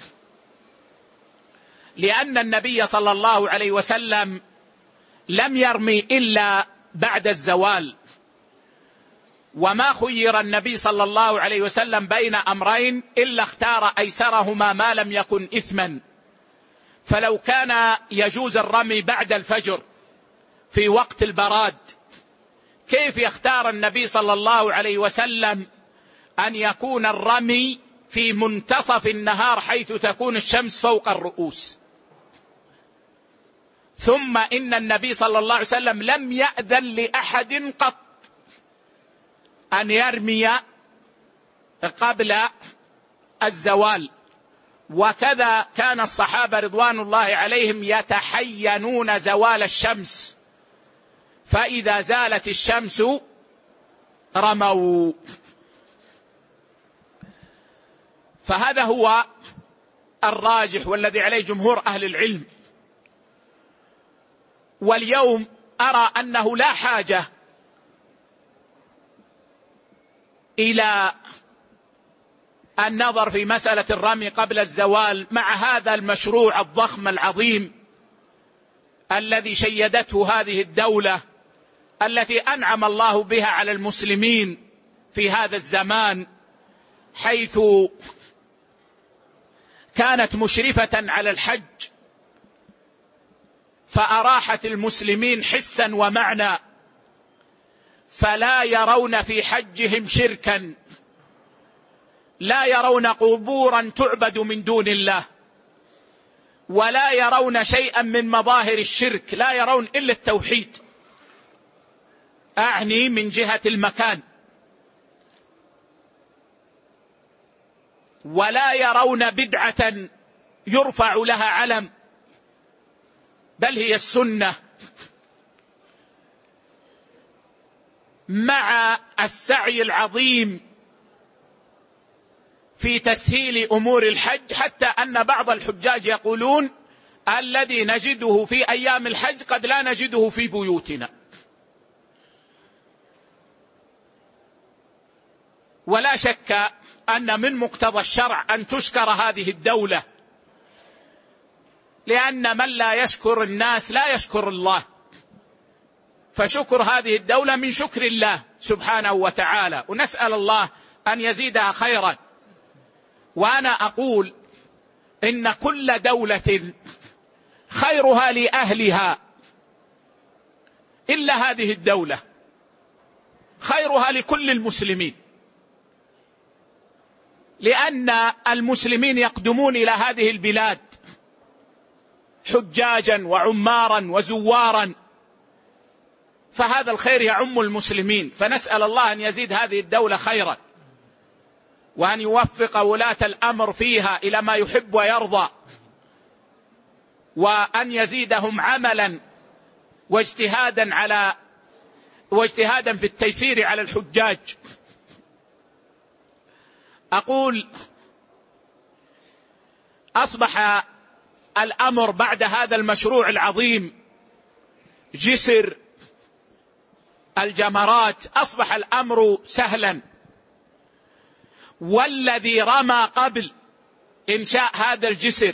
لأن النبي صلى الله عليه وسلم لم يرمي إلا بعد الزوال، وما خير النبي صلى الله عليه وسلم بين أمرين إلا اختار أيسرهما ما لم يكن إثما. فلو كان يجوز الرمي بعد الفجر في وقت البراد، كيف يختار النبي صلى الله عليه وسلم أن يكون الرمي في منتصف النهار حيث تكون الشمس فوق الرؤوس؟ ثم إن النبي صلى الله عليه وسلم لم يأذن لأحد قط أن يرمي قبل الزوال، وكذا كان الصحابة رضوان الله عليهم يتحينون زوال الشمس، فإذا زالت الشمس رموا. فهذا هو الراجح والذي عليه جمهور أهل العلم. واليوم أرى أنه لا حاجة إلى النظر في مسألة الرمي قبل الزوال مع هذا المشروع الضخم العظيم الذي شيدته هذه الدولة التي أنعم الله بها على المسلمين في هذا الزمان، حيث كانت مشرفة على الحج فأراحت المسلمين حسا ومعنى، فلا يرون في حجهم شركا، لا يرون قبورا تعبد من دون الله، ولا يرون شيئا من مظاهر الشرك، لا يرون إلا التوحيد، أعني من جهة المكان، ولا يرون بدعة يرفع لها علم، بل هي السنة، مع السعي العظيم في تسهيل أمور الحج، حتى أن بعض الحجاج يقولون الذي نجده في أيام الحج قد لا نجده في بيوتنا. ولا شك أن من مقتضى الشرع أن تشكر هذه الدولة، لأن من لا يشكر الناس لا يشكر الله، فشكر هذه الدولة من شكر الله سبحانه وتعالى، ونسأل الله أن يزيدها خيرا. وأنا أقول إن كل دولة خيرها لأهلها إلا هذه الدولة، خيرها لكل المسلمين، لأن المسلمين يقدمون إلى هذه البلاد حجاجا وعمارا وزوارا، فهذا الخير يعم المسلمين. فنسأل الله أن يزيد هذه الدولة خيرا، وأن يوفق ولاة الأمر فيها إلى ما يحب ويرضى، وأن يزيدهم عملا واجتهادا على واجتهادا في التيسير على الحجاج. أقول أصبح الأمر بعد هذا المشروع العظيم جسر الجمرات، أصبح الأمر سهلا. والذي رمى قبل إنشاء هذا الجسر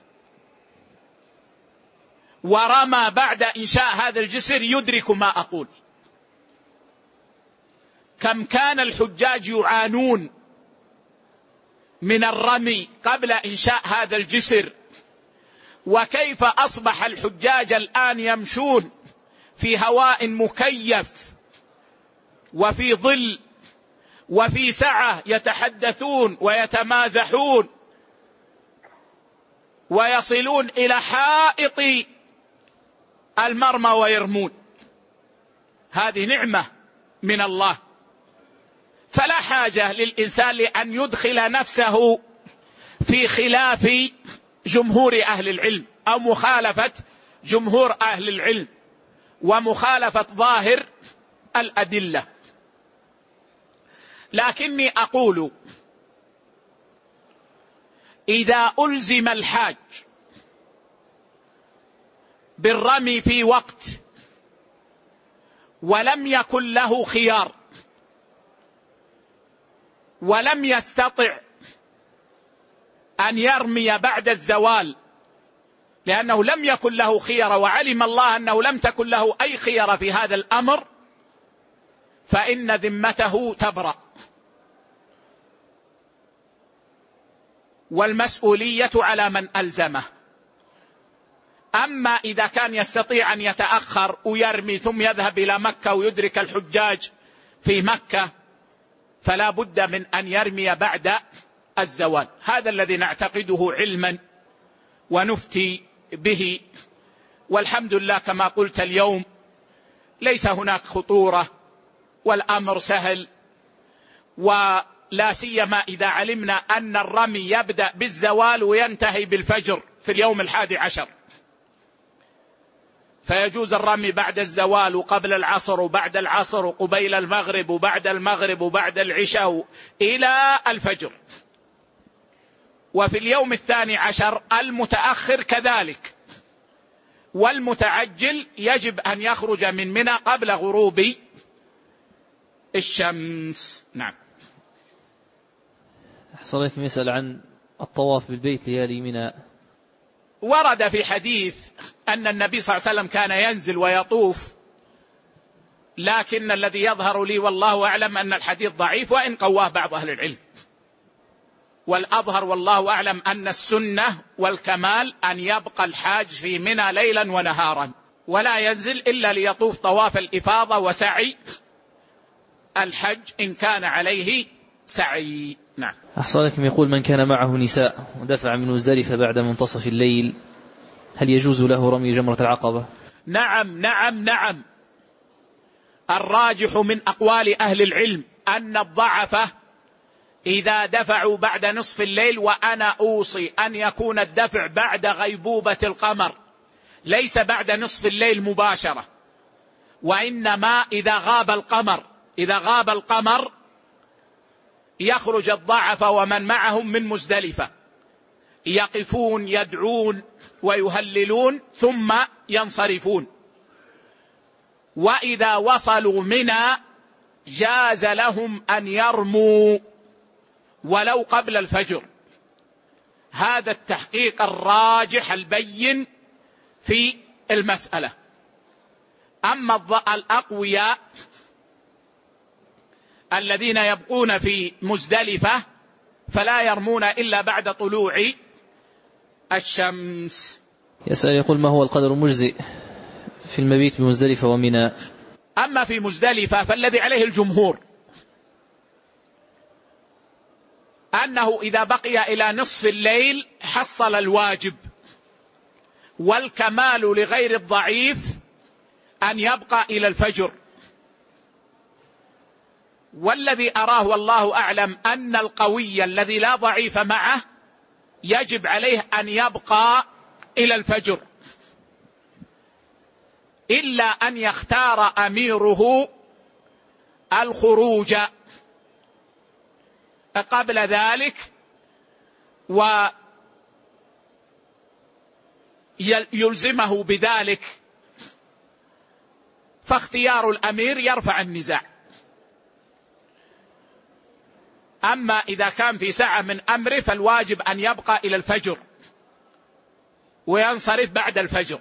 ورمى بعد إنشاء هذا الجسر يدرك ما أقول. كم كان الحجاج يعانون من الرمي قبل إنشاء هذا الجسر، وكيف أصبح الحجاج الآن يمشون في هواء مكيف وفي ظل وفي سعة، يتحدثون ويتمازحون ويصلون إلى حائط المرمى ويرمون. هذه نعمة من الله، فلا حاجة للإنسان لأن يدخل نفسه في خلاف جمهور أهل العلم أو مخالفة جمهور أهل العلم ومخالفة ظاهر الأدلة. لكني أقول إذا ألزم الحاج بالرمي في وقت ولم يكن له خيار ولم يستطع أن يرمي بعد الزوال لأنه لم يكن له خيار، وعلم الله أنه لم تكن له أي خيار في هذا الأمر، فإن ذمته تبرأ، والمسؤولية على من ألزمه. أما إذا كان يستطيع أن يتأخر ويرمي ثم يذهب إلى مكة ويدرك الحجاج في مكة، فلا بد من أن يرمي بعد الزوال. هذا الذي نعتقده علما ونفتي به، والحمد لله كما قلت اليوم ليس هناك خطورة والأمر سهل، ولا سيما إذا علمنا أن الرمي يبدأ بالزوال وينتهي بالفجر في اليوم الحادي عشر، فيجوز الرمي بعد الزوال وقبل العصر وبعد العصر وقبيل المغرب وبعد المغرب وبعد العشاء إلى الفجر. وفي اليوم الثاني عشر المتأخر كذلك، والمتعجل يجب أن يخرج من منى قبل غروب الشمس. نعم. حصلكم يسأل عن الطواف بالبيت ليالي منى. ورد في حديث أن النبي صلى الله عليه وسلم كان ينزل ويطوف، لكن الذي يظهر لي والله أعلم أن الحديث ضعيف وإن قواه بعض أهل العلم، والأظهر والله أعلم أن السنة والكمال أن يبقى الحاج في منى ليلا ونهارا ولا ينزل إلا ليطوف طواف الإفاضة وسعي الحج إن كان عليه سعي. نعم. أحصلكم يقول من كان معه نساء ودفع من مزدلفة بعد منتصف الليل هل يجوز له رمي جمرة العقبة؟ نعم نعم نعم. الراجح من أقوال أهل العلم أن الضعفة إذا دفعوا بعد نصف الليل، وأنا أوصي أن يكون الدفع بعد غيبوبة القمر ليس بعد نصف الليل مباشرة، وإنما إذا غاب القمر إذا غاب القمر يخرج الضعفة ومن معهم من مزدلفة يقفون يدعون ويهللون ثم ينصرفون، وإذا وصلوا منى جاز لهم أن يرموا ولو قبل الفجر. هذا التحقيق الراجح البين في المسألة. أما الأقوياء الذين يبقون في مزدلفة فلا يرمون إلا بعد طلوع الشمس. يسأل يقول: ما هو القدر المجزئ في المبيت بمزدلفة ومنى؟ أما في مزدلفة فالذي عليه الجمهور أنه إذا بقي إلى نصف الليل حصل الواجب، والكمال لغير الضعيف أن يبقى إلى الفجر. والذي أراه والله أعلم أن القوي الذي لا ضعيف معه يجب عليه أن يبقى إلى الفجر، إلا أن يختار أميره الخروج قبل ذلك ويلزمه بذلك، فاختيار الأمير يرفع النزاع. أما إذا كان في ساعة من أمره فالواجب أن يبقى إلى الفجر وينصرف بعد الفجر.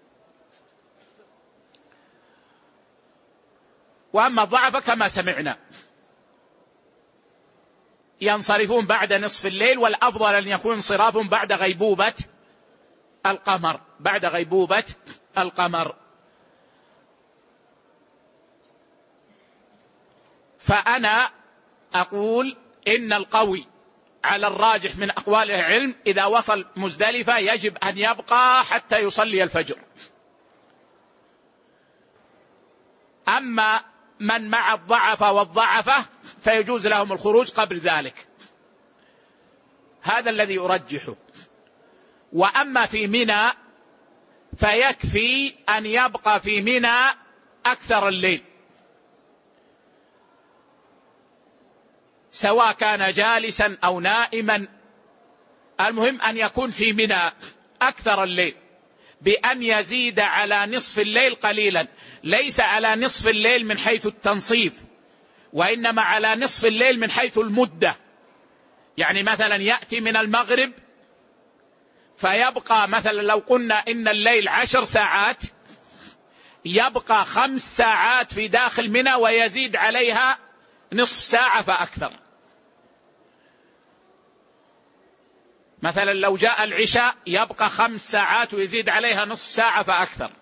وأما الضعف كما سمعنا ينصرفون بعد نصف الليل، والأفضل أن يكون انصرافهم بعد غيبوبة القمر بعد غيبوبة القمر. فأنا أقول إن القوي على الراجح من أقوال العلم إذا وصل مزدلفة يجب أن يبقى حتى يصلي الفجر. أما من مع الضعف والضعفة فيجوز لهم الخروج قبل ذلك، هذا الذي أرجحه. وأما في منى فيكفي أن يبقى في منى أكثر الليل، سواء كان جالسا أو نائما، المهم أن يكون في منى أكثر الليل، بأن يزيد على نصف الليل قليلا، ليس على نصف الليل من حيث التنصيف، وإنما على نصف الليل من حيث المدة. يعني مثلا يأتي من المغرب فيبقى مثلا لو قلنا إن الليل عشر ساعات، يبقى خمس ساعات في داخل منى ويزيد عليها نصف ساعة فأكثر. مثلا لو جاء العشاء يبقى خمس ساعات ويزيد عليها نصف ساعة فأكثر.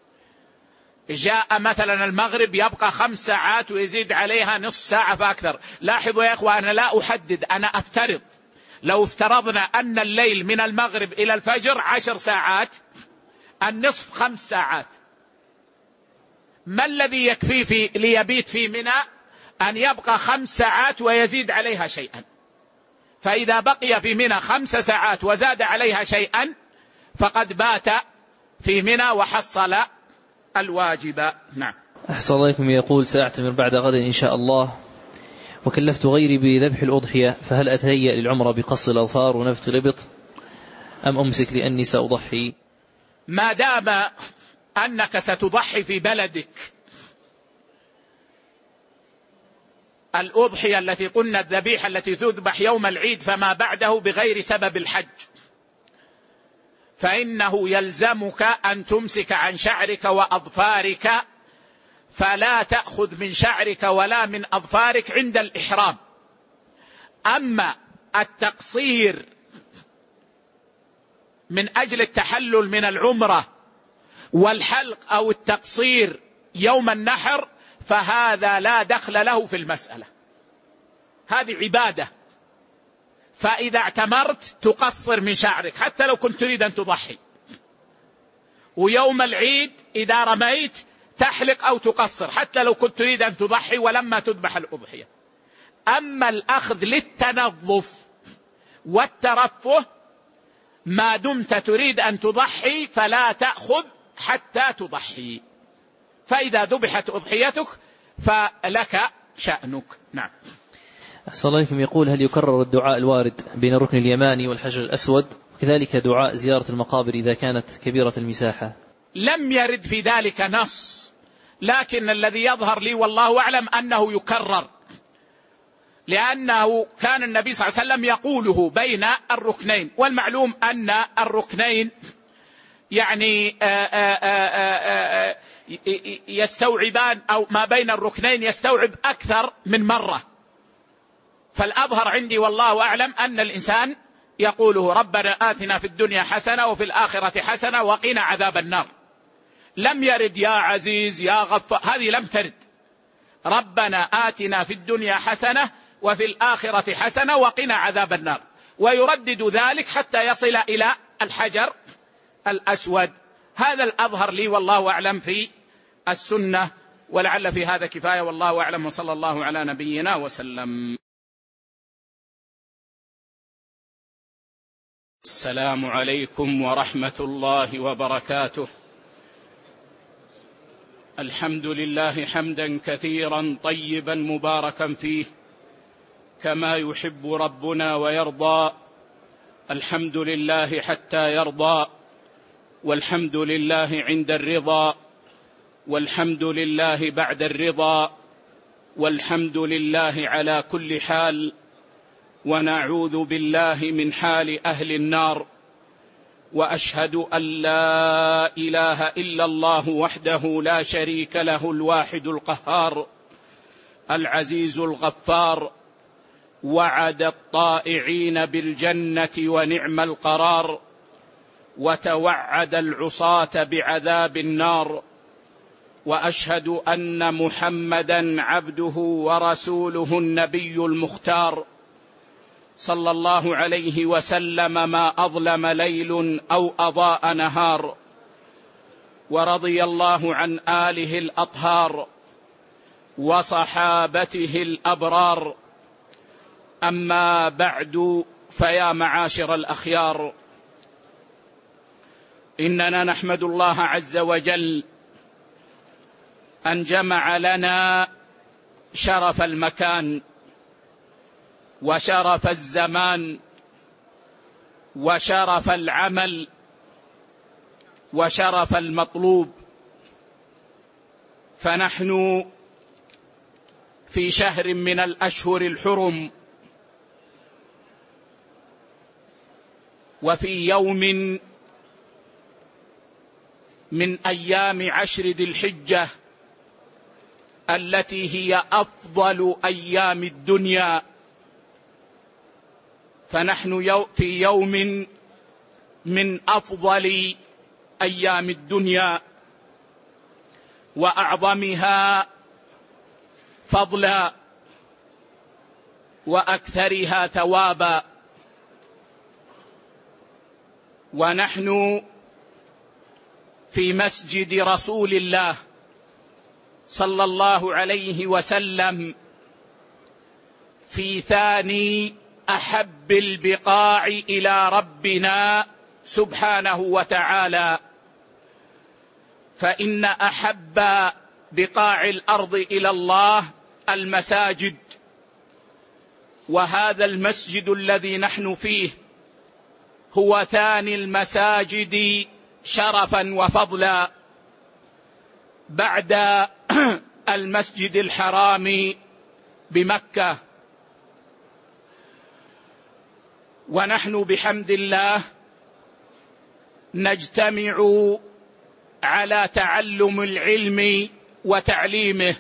جاء مثلا المغرب يبقى خمس ساعات ويزيد عليها نصف ساعة فأكثر. لاحظوا يا إخوة، أنا لا أحدد، أنا أفترض. لو افترضنا أن الليل من المغرب إلى الفجر عشر ساعات، النصف خمس ساعات، ما الذي يكفي في ليبيت في منى؟ أن يبقى خمس ساعات ويزيد عليها شيئا. فإذا بقي في منى خمس ساعات وزاد عليها شيئا فقد بات في منى وحصل الواجب. نعم. أحسن الله إليكم. يقول: سأعتمر بعد غد إن شاء الله، وكلفت غيري بذبح الأضحية، فهل أتهيأ للعمرة بقص الأظفار ونفت الإبط أم أمسك لأني سأضحي؟ ما دام أنك ستضحي في بلدك الأضحية التي قلنا الذبيحة التي تذبح يوم العيد فما بعده بغير سبب الحج، فإنه يلزمك أن تمسك عن شعرك وأظفارك، فلا تأخذ من شعرك ولا من أظفارك عند الإحرام. أما التقصير من أجل التحلل من العمرة والحلق أو التقصير يوم النحر فهذا لا دخل له في المسألة، هذه عبادة. فإذا اعتمرت تقصر من شعرك حتى لو كنت تريد أن تضحي، ويوم العيد إذا رميت تحلق أو تقصر حتى لو كنت تريد أن تضحي ولما تذبح الأضحية. أما الأخذ للتنظف والترفه ما دمت تريد أن تضحي فلا تأخذ حتى تضحي، فإذا ذبحت أضحيتك فلك شأنك. نعم. أحسن الله إليكم. يقول: هل يكرر الدعاء الوارد بين الركن اليماني والحجر الأسود، وكذلك دعاء زيارة المقابر إذا كانت كبيرة المساحة؟ لم يرد في ذلك نص، لكن الذي يظهر لي والله أعلم أنه يكرر، لأنه كان النبي صلى الله عليه وسلم يقوله بين الركنين، والمعلوم أن الركنين يعني آآ آآ آآ يستوعبان، أو ما بين الركنين يستوعب أكثر من مرة. فالأظهر عندي والله أعلم أن الإنسان يقوله: ربنا آتنا في الدنيا حسنة وفي الآخرة حسنة وقنا عذاب النار. لم يرد يا عزيز يا غفار، هذه لم ترد. ربنا آتنا في الدنيا حسنة وفي الآخرة حسنة وقنا عذاب النار، ويردد ذلك حتى يصل إلى الحجر الأسود. هذا الأظهر لي والله أعلم في السنة، ولعل في هذا كفاية، والله أعلم، وصلى الله على نبينا وسلم. السلام عليكم ورحمة الله وبركاته. الحمد لله حمدا كثيرا طيبا مباركا فيه كما يحب ربنا ويرضى. الحمد لله حتى يرضى، والحمد لله عند الرضا، والحمد لله بعد الرضا، والحمد لله على كل حال، ونعوذ بالله من حال أهل النار. وأشهد أن لا إله إلا الله وحده لا شريك له الواحد القهار العزيز الغفار، وعد الطائعين بالجنة ونعم القرار، وتوعد العصاة بعذاب النار. وأشهد أن محمدا عبده ورسوله النبي المختار، صلى الله عليه وسلم ما أظلم ليل أو أضاء نهار. ورضي الله عن آله الأطهار وصحابته الأبرار. أما بعد، فيا معاشر الأخيار، إننا نحمد الله عز وجل أن جمع لنا شرف المكان وشرف الزمان وشرف العمل وشرف المطلوب. فنحن في شهر من الأشهر الحرم، وفي يوم من أيام عشر ذي الحجة التي هي أفضل أيام الدنيا. فنحن في يوم من أفضل أيام الدنيا وأعظمها فضلا وأكثرها ثوابا. ونحن في مسجد رسول الله صلى الله عليه وسلم في ثاني أحب البقاع إلى ربنا سبحانه وتعالى. فإن أحب بقاع الأرض إلى الله المساجد، وهذا المسجد الذي نحن فيه هو ثاني المساجد شرفا وفضلا بعد المسجد الحرام بمكة. ونحن بحمد الله نجتمع على تعلم العلم وتعليمه،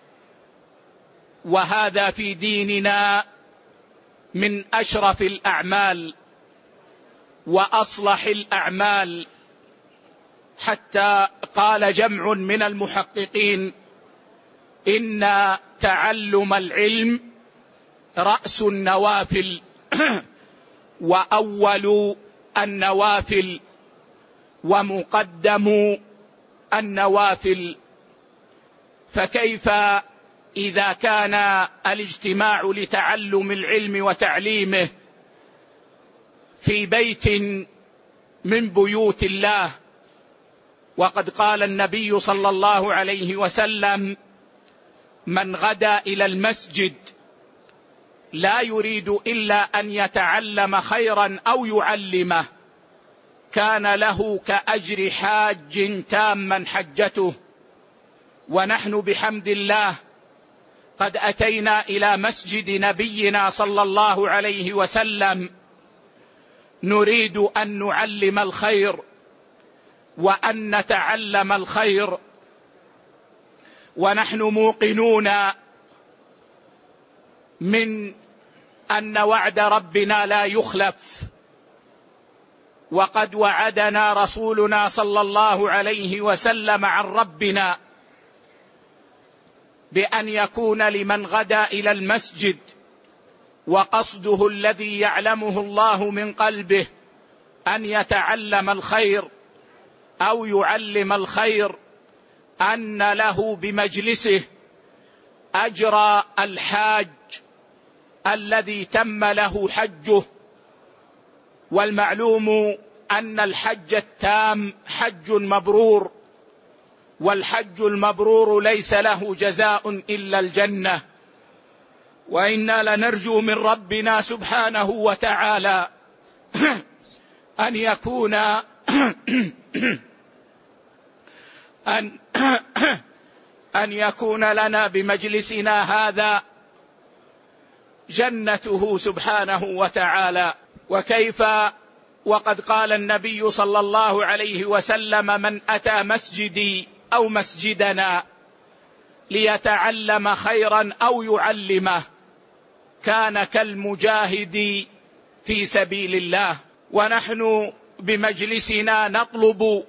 وهذا في ديننا من أشرف الأعمال وأصلح الأعمال، حتى قال جمع من المحققين: إن تعلم العلم رأس النوافل وأول النوافل ومقدم النوافل. فكيف إذا كان الاجتماع لتعلم العلم وتعليمه في بيت من بيوت الله؟ وقد قال النبي صلى الله عليه وسلم: من غدا إلى المسجد لا يريد إلا أن يتعلم خيرا أو يعلمه كان له كأجر حاج تاما حجته. ونحن بحمد الله قد أتينا إلى مسجد نبينا صلى الله عليه وسلم نريد أن نعلم الخير وأن نتعلم الخير، ونحن موقنون من أن وعد ربنا لا يخلف، وقد وعدنا رسولنا صلى الله عليه وسلم عن ربنا بأن يكون لمن غدا إلى المسجد وقصده الذي يعلمه الله من قلبه أن يتعلم الخير أو يعلم الخير أن له بمجلسه أجر الحاج الذي تم له حجه. والمعلوم أن الحج التام حج مبرور، والحج المبرور ليس له جزاء إلا الجنة. وإنا لنرجو من ربنا سبحانه وتعالى أن يكون أن أن يكون لنا بمجلسنا هذا جنته سبحانه وتعالى. وكيف وقد قال النبي صلى الله عليه وسلم: من أتى مسجدي أو مسجدنا ليتعلم خيرا أو يعلمه كان كالمجاهد في سبيل الله. ونحن بمجلسنا نطلب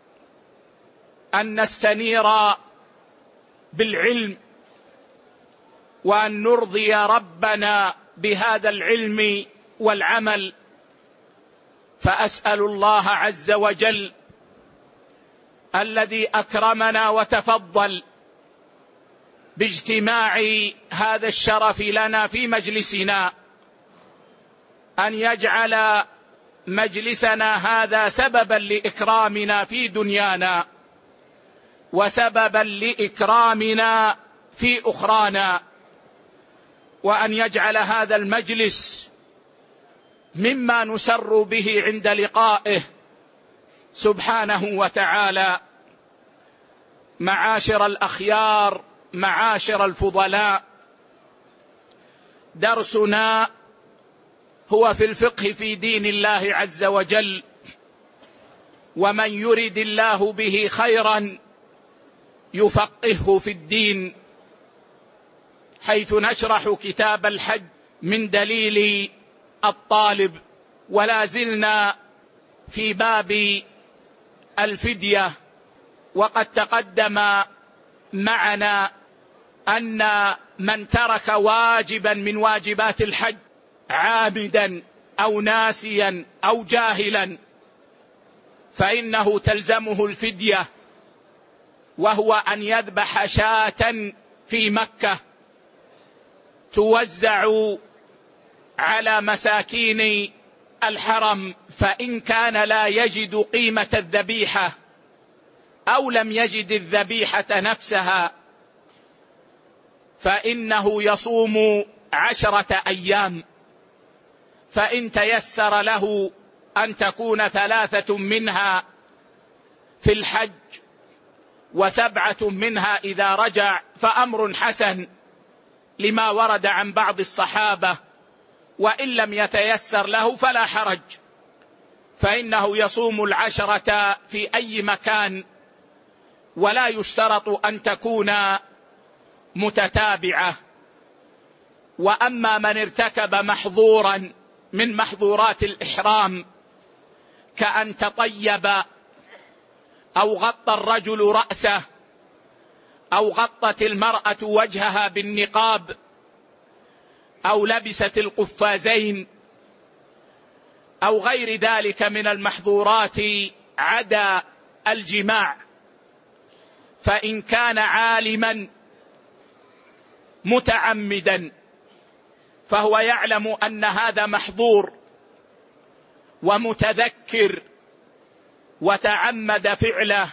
أن نستنير بالعلم وأن نرضي ربنا بهذا العلم والعمل. فأسأل الله عز وجل الذي أكرمنا وتفضل باجتماع هذا الشرف لنا في مجلسنا أن يجعل مجلسنا هذا سببا لإكرامنا في دنيانا وسببا لإكرامنا في أخرانا، وأن يجعل هذا المجلس مما نسر به عند لقائه سبحانه وتعالى. معاشر الأخيار، معاشر الفضلاء، درسنا هو في الفقه في دين الله عز وجل، ومن يرد الله به خيرا يفقهه في الدين، حيث نشرح كتاب الحج من دليل الطالب. ولا زلنا في باب الفدية، وقد تقدم معنا أن من ترك واجبا من واجبات الحج عامدا أو ناسيا أو جاهلا فإنه تلزمه الفدية، وهو أن يذبح شاة في مكة توزع على مساكين الحرم، فإن كان لا يجد قيمة الذبيحة أو لم يجد الذبيحة نفسها فإنه يصوم عشرة أيام، فإن تيسر له أن تكون ثلاثة منها في الحج وسبعة منها إذا رجع فأمر حسن لما ورد عن بعض الصحابة، وإن لم يتيسر له فلا حرج، فإنه يصوم العشرة في أي مكان ولا يشترط أن تكون متتابعة. وأما من ارتكب محظورا من محظورات الإحرام كأن تطيب أو غطى الرجل رأسه أو غطت المرأة وجهها بالنقاب أو لبست القفازين أو غير ذلك من المحظورات عدا الجماع، فإن كان عالما متعمدا فهو يعلم أن هذا محظور ومتذكر وتعمد فعله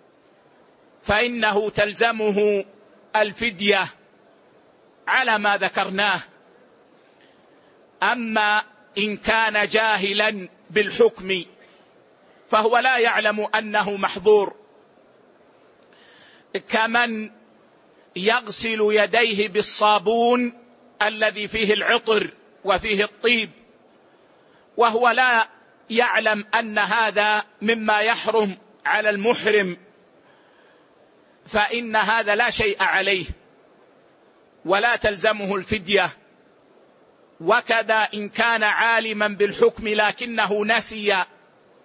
فإنه تلزمه الفدية على ما ذكرناه. أما إن كان جاهلا بالحكم فهو لا يعلم أنه محظور، كمن يغسل يديه بالصابون الذي فيه العطر وفيه الطيب وهو لا يعلم أن هذا مما يحرم على المحرم، فإن هذا لا شيء عليه ولا تلزمه الفدية. وكذا إن كان عالما بالحكم لكنه نسي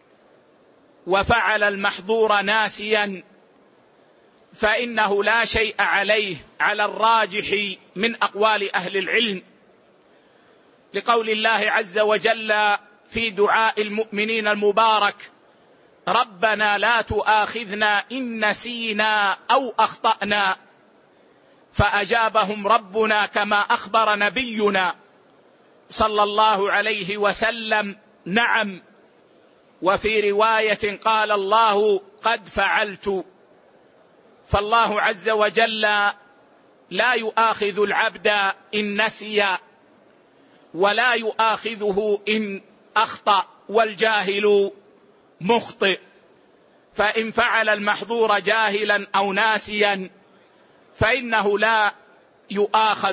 وفعل المحظور ناسيا فإنه لا شيء عليه على الراجح من أقوال أهل العلم، لقول الله عز وجل في دعاء المؤمنين المبارك: ربنا لا تؤاخذنا إن نسينا أو أخطأنا، فأجابهم ربنا كما أخبر نبينا صلى الله عليه وسلم: نعم. وفي رواية قال الله: قد فعلت. فالله عز وجل لا يؤاخذ العبد إن نسي ولا يؤاخذه إن أخطأ، والجاهل مخطئ، فإن فعل المحظور جاهلا أو ناسيا فإنه لا يؤاخذ.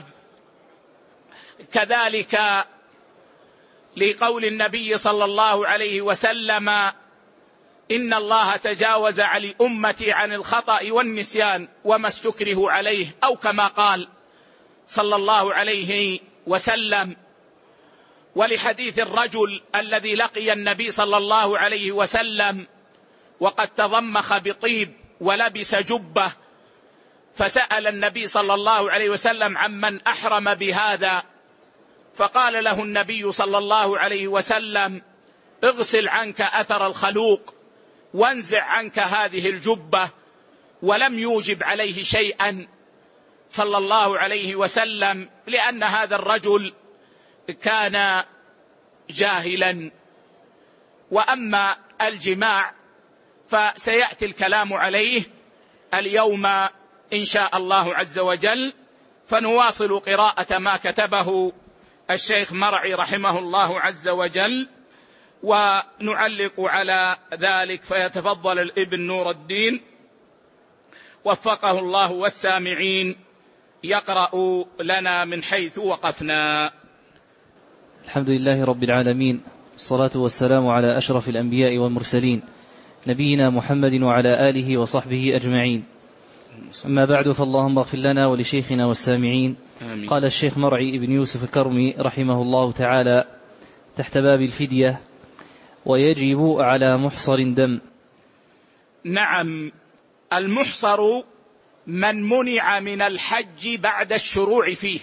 كذلك لقول النبي صلى الله عليه وسلم: إن الله تجاوز عن أمتي عن الخطأ والنسيان وما استكره عليه، أو كما قال صلى الله عليه وسلم. ولحديث الرجل الذي لقي النبي صلى الله عليه وسلم وقد تضمخ بطيب ولبس جبة، فسأل النبي صلى الله عليه وسلم عمن أحرم بهذا، فقال له النبي صلى الله عليه وسلم: اغسل عنك أثر الخلوق وانزع عنك هذه الجبة، ولم يوجب عليه شيئا صلى الله عليه وسلم، لأن هذا الرجل كان جاهلا. وأما الجماع فسيأتي الكلام عليه اليوم إن شاء الله عز وجل، فنواصل قراءة ما كتبه الشيخ مرعي رحمه الله عز وجل، ونعلق على ذلك، فيتفضل الابن نور الدين وفقه الله والسامعين يقرأ لنا من حيث وقفنا. الحمد لله رب العالمين، الصلاة والسلام على أشرف الأنبياء والمرسلين، نبينا محمد وعلى آله وصحبه أجمعين. أما بعد، فاللهم اغفر لنا ولشيخنا والسامعين. آمين. قال الشيخ مرعي بن يوسف الكرمي رحمه الله تعالى تحت باب الفدية: ويجب على محصر دم. نعم، المحصر من منع من الحج بعد الشروع فيه،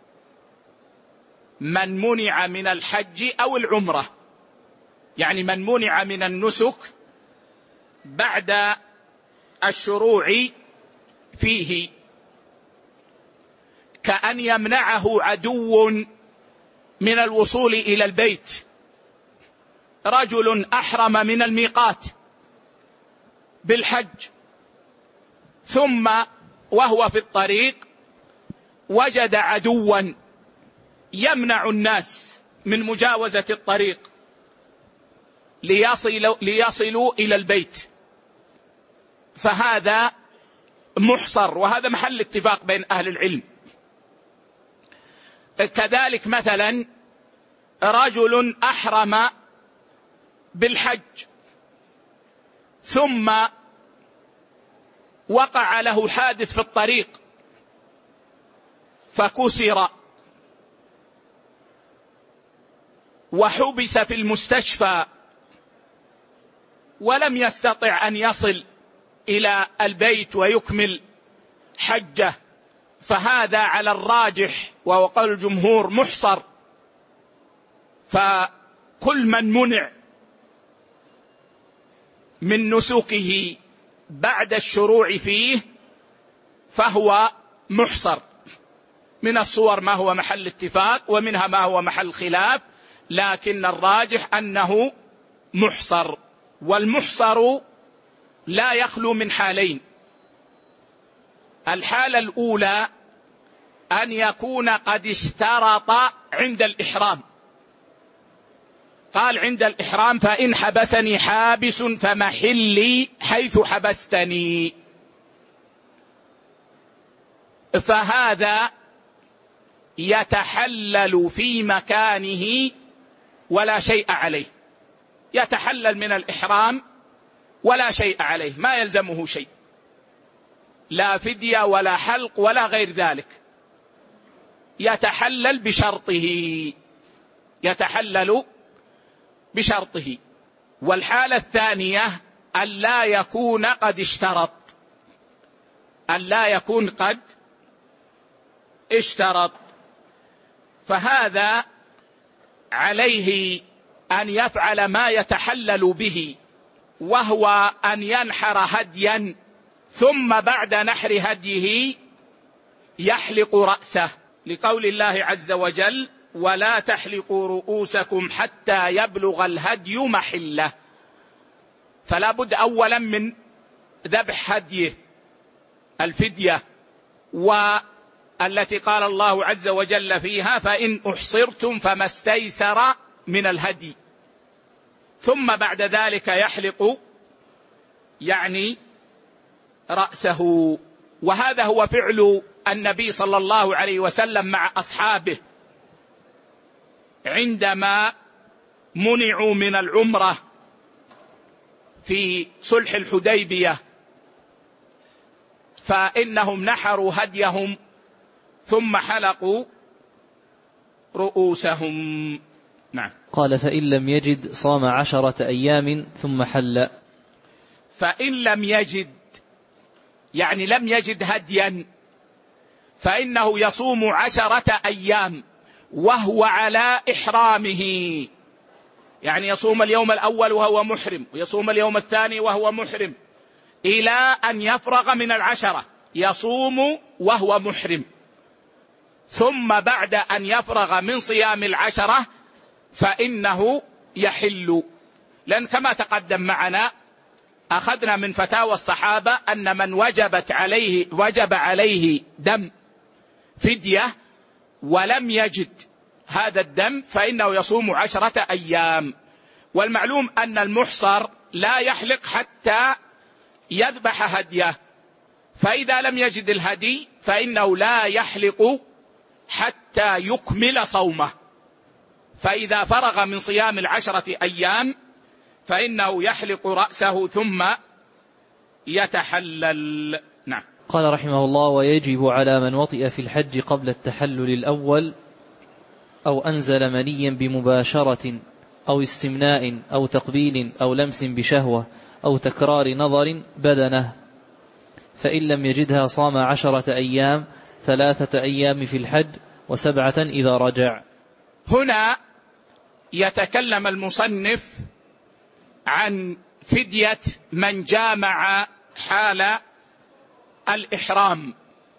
من منع من الحج أو العمرة، يعني من منع من النسك بعد الشروع فيه، كأن يمنعه عدو من الوصول إلى البيت. رجل أحرم من الميقات بالحج، ثم وهو في الطريق وجد عدوا يمنع الناس من مجاوزة الطريق ليصلوا, ليصلوا إلى البيت، فهذا محصر، وهذا محل اتفاق بين أهل العلم. كذلك مثلا رجل أحرم بالحج ثم وقع له حادث في الطريق فكسر وحبس في المستشفى ولم يستطع أن يصل إلى البيت ويكمل حجه، فهذا على الراجح وهو قول الجمهور محصر. فكل من منع من نسكه بعد الشروع فيه فهو محصر. من الصور ما هو محل اتفاق ومنها ما هو محل خلاف، لكن الراجح أنه محصر. والمحصر لا يخلو من حالين: الحالة الأولى أن يكون قد اشترط عند الإحرام، قال عند الإحرام: فإن حبسني حابس فمحلي حيث حبستني، فهذا يتحلل في مكانه ولا شيء عليه، يتحلل من الإحرام ولا شيء عليه، ما يلزمه شيء، لا فدية ولا حلق ولا غير ذلك، يتحلل بشرطه، يتحلل بشرطه. والحالة الثانية أن لا يكون قد اشترط، أن لا يكون قد اشترط، فهذا عليه أن يفعل ما يتحلل به، وهو أن ينحر هديا ثم بعد نحر هديه يحلق رأسه، لقول الله عز وجل: ولا تحلقوا رؤوسكم حتى يبلغ الهدي محله. فلا بد أولا من ذبح هديه الفدية، والتي قال الله عز وجل فيها: فإن أحصرتم فما استيسر من الهدي، ثم بعد ذلك يحلق يعني رأسه. وهذا هو فعل النبي صلى الله عليه وسلم مع أصحابه عندما منعوا من العمرة في صلح الحديبية، فإنهم نحروا هديهم ثم حلقوا رؤوسهم. نعم. قال: فإن لم يجد صام عشرة أيام ثم حل. فإن لم يجد يعني لم يجد هديا، فإنه يصوم عشرة أيام وهو على إحرامه، يعني يصوم اليوم الأول وهو محرم، ويصوم اليوم الثاني وهو محرم، إلى أن يفرغ من العشرة يصوم وهو محرم، ثم بعد أن يفرغ من صيام العشرة فإنه يحل. لأن كما تقدم معنا أخذنا من فتاوى الصحابة أن من وجبت عليه وجب عليه دم فدية ولم يجد هذا الدم فإنه يصوم عشرة أيام. والمعلوم أن المحصر لا يحلق حتى يذبح هديه، فإذا لم يجد الهدي فإنه لا يحلق حتى يكمل صومه، فإذا فرغ من صيام العشرة أيام فإنه يحلق رأسه ثم يتحلل. نعم. قال رحمه الله: ويجب على من وطئ في الحج قبل التحلل الأول أو أنزل منيا بمباشرة أو استمناء أو تقبيل أو لمس بشهوة أو تكرار نظر بدنه، فإن لم يجدها صام عشرة أيام، ثلاثة أيام في الحج وسبعة إذا رجع. هنا يتكلم المصنف عن فدية من جامع حال الإحرام.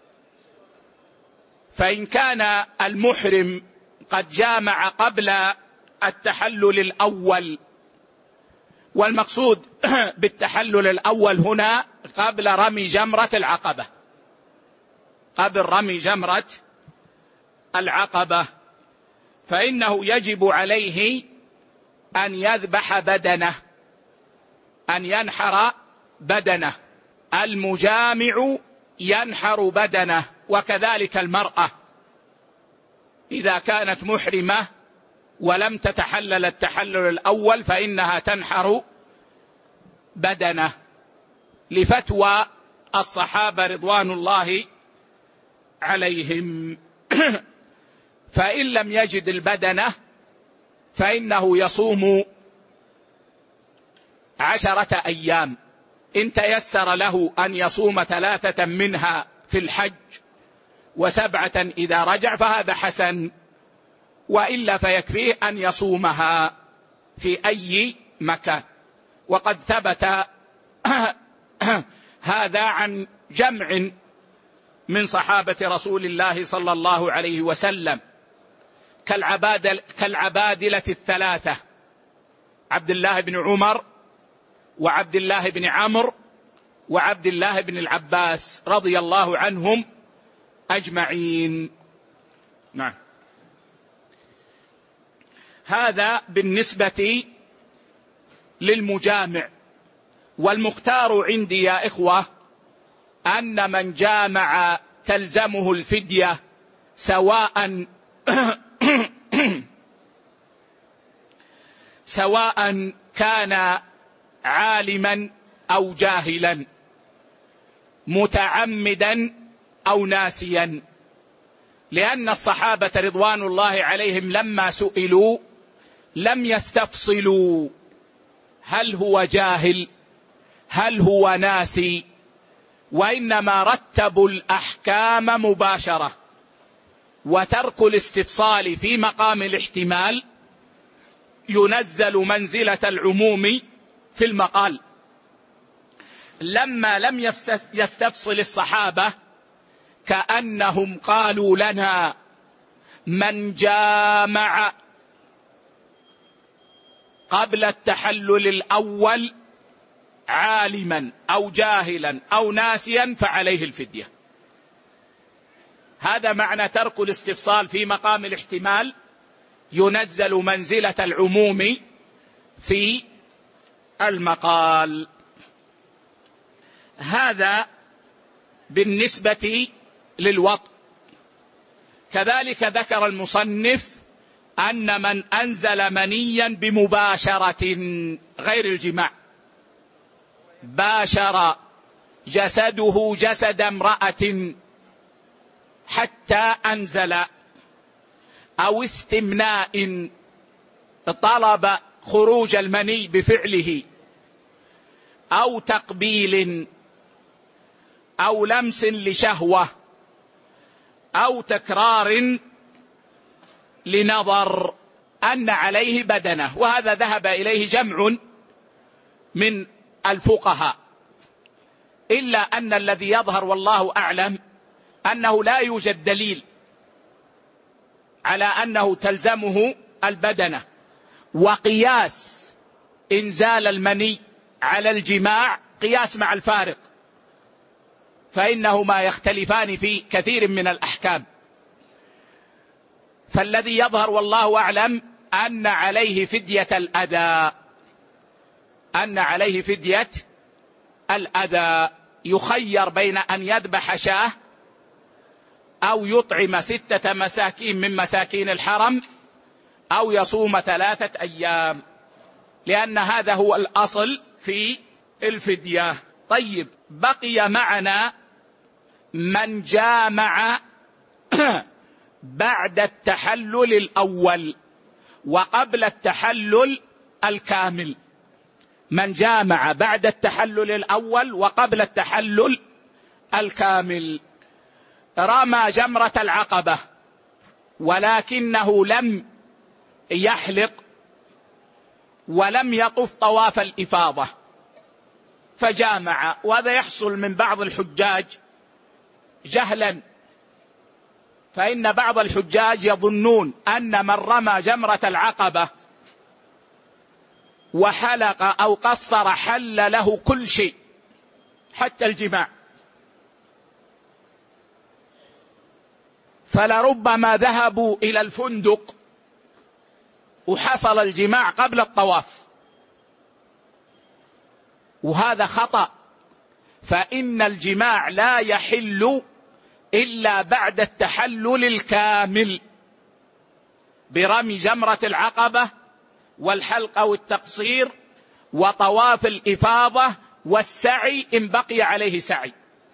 فإن كان المحرم قد جامع قبل التحلل الأول، والمقصود بالتحلل الأول هنا قبل رمي جمرة العقبة، قبل رمي جمرة العقبة، فإنه يجب عليه أن يذبح بدنه، أن ينحر بدنه. المجامع ينحر بدنه، وكذلك المرأة إذا كانت محرمة ولم تتحلل التحلل الأول فإنها تنحر بدنه، لفتوى الصحابة رضوان الله عليهم. فإن لم يجد البدنة فإنه يصوم عشرة أيام، إن تيسر له أن يصوم ثلاثة منها في الحج وسبعة إذا رجع فهذا حسن، وإلا فيكفيه أن يصومها في أي مكان. وقد ثبت هذا عن جمع من صحابة رسول الله صلى الله عليه وسلم كالعبادل كالعبادلة الثلاثة: عبد الله بن عمر وعبد الله بن عمرو وعبد الله بن العباس رضي الله عنهم أجمعين. نعم. هذا بالنسبة للمجامع. والمختار عندي يا إخوة أن من جامع تلزمه الفدية سواء سواء كان عالما أو جاهلا، متعمدا أو ناسيا، لأن الصحابة رضوان الله عليهم لما سئلوا لم يستفصلوا هل هو جاهل هل هو ناسي، وإنما رتبوا الأحكام مباشرة، وترك الاستفصال في مقام الاحتمال ينزل منزلة العموم في المقال. لما لم يستفصل الصحابة كأنهم قالوا لنا: من جامع قبل التحلل الأول عالما أو جاهلا أو ناسيا فعليه الفدية. هذا معنى ترك الاستفصال في مقام الاحتمال ينزل منزلة العموم في المقال. هذا بالنسبة للوطء. كذلك ذكر المصنف أن من أنزل منيا بمباشرة غير الجماع، باشر جسده جسد امرأة حتى أنزل، أو استمناء طلب خروج المني بفعله، أو تقبيل، أو لمس لشهوة، أو تكرار لنظر، أن عليه بدنه. وهذا ذهب إليه جمع من الفقهاء، إلا أن الذي يظهر والله أعلم أنه لا يوجد دليل على أنه تلزمه البدنة. وقياس إنزال المني على الجماع قياس مع الفارق، فإنهما يختلفان في كثير من الأحكام. فالذي يظهر والله أعلم أن عليه فدية الأذى، أن عليه فدية الأذى. يخير بين أن يذبح شاه أو يطعم ستة مساكين من مساكين الحرم أو يصوم ثلاثة أيام، لأن هذا هو الأصل في الفدية. طيب، بقي معنا من جامع بعد التحلل الأول وقبل التحلل الكامل. من جامع بعد التحلل الأول وقبل التحلل الكامل، رمى جمرة العقبة ولكنه لم يحلق ولم يطف طواف الإفاضة فجامع. وهذا يحصل من بعض الحجاج جهلا، فإن بعض الحجاج يظنون أن من رمى جمرة العقبة وحلق أو قصر حل له كل شيء حتى الجماع، فلربما ذهبوا إلى الفندق وحصل الجماع قبل الطواف، وهذا خطأ. فإن الجماع لا يحل إلا بعد التحلل الكامل برمي جمرة العقبة والحلق أو التقصير وطواف الإفاضة والسعي إن بقي عليه سعي.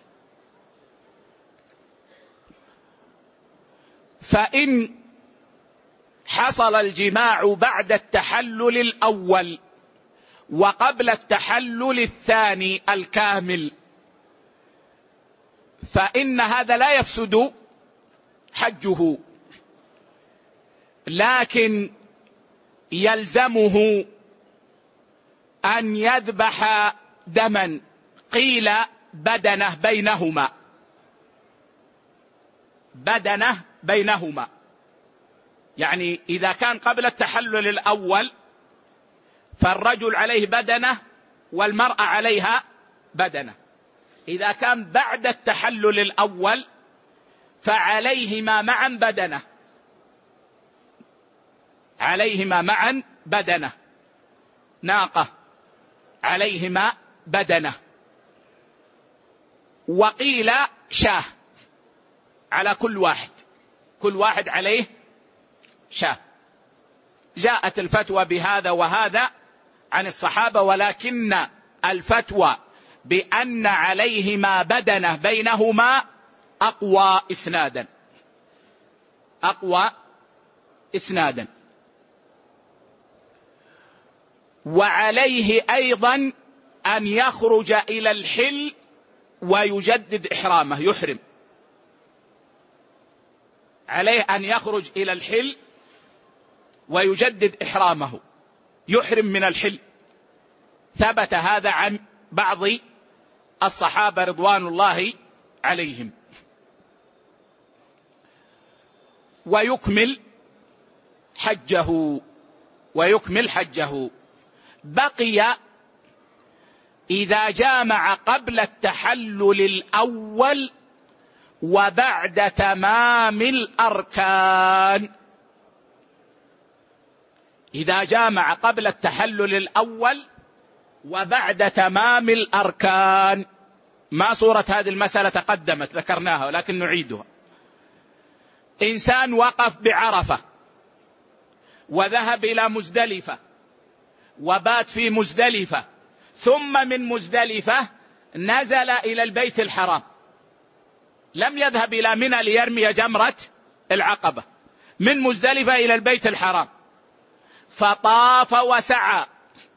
فإن حصل الجماع بعد التحلل الأول وقبل التحلل الثاني الكامل فإن هذا لا يفسد حجه، لكن يلزمه أن يذبح دما، قيل بدنه بينهما، بدنه بينهما. يعني إذا كان قبل التحلل الأول فالرجل عليه بدنه والمرأة عليها بدنه، إذا كان بعد التحلل الأول فعليهما معا بدنه، عليهما معا بدنه، ناقة عليهما بدنه. وقيل شاه على كل واحد، كل واحد عليه شاه. جاءت الفتوى بهذا وهذا عن الصحابة، ولكن الفتوى بأن عليهما بدنه بينهما أقوى إسنادا، أقوى إسنادا. وعليه أيضا أن يخرج إلى الحل ويجدد إحرامه، يحرم، عليه أن يخرج إلى الحل ويجدد إحرامه، يحرم من الحل. ثبت هذا عن بعض الصحابة رضوان الله عليهم. ويكمل حجه ويكمل حجه. بقي إذا جامع قبل التحلل الأول وبعد تمام الأركان. إذا جامع قبل التحلل الأول وبعد تمام الأركان. ما صورة هذه المسألة تقدمت ذكرناها ولكن نعيدها. إنسان وقف بعرفة وذهب إلى مزدلفة وبات في مزدلفة، ثم من مزدلفة نزل إلى البيت الحرام، لم يذهب إلى منى ليرمي جمرة العقبة، من مزدلفة إلى البيت الحرام فطاف وسعى،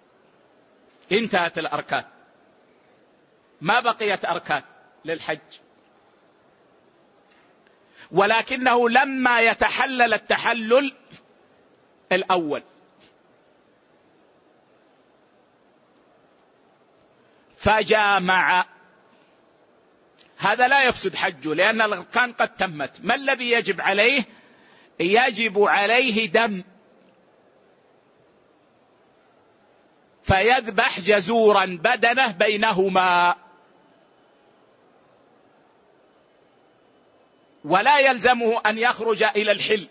انتهت الأركان، ما بقيت أركان للحج. ولكنه لما يتحلل التحلل الأول فجامع، هذا لا يفسد حجه لأن الأركان قد تمت. ما الذي يجب عليه؟ يجب عليه دم، فيذبح جزورا بدنه بينهما، ولا يلزمه أن يخرج إلى الحل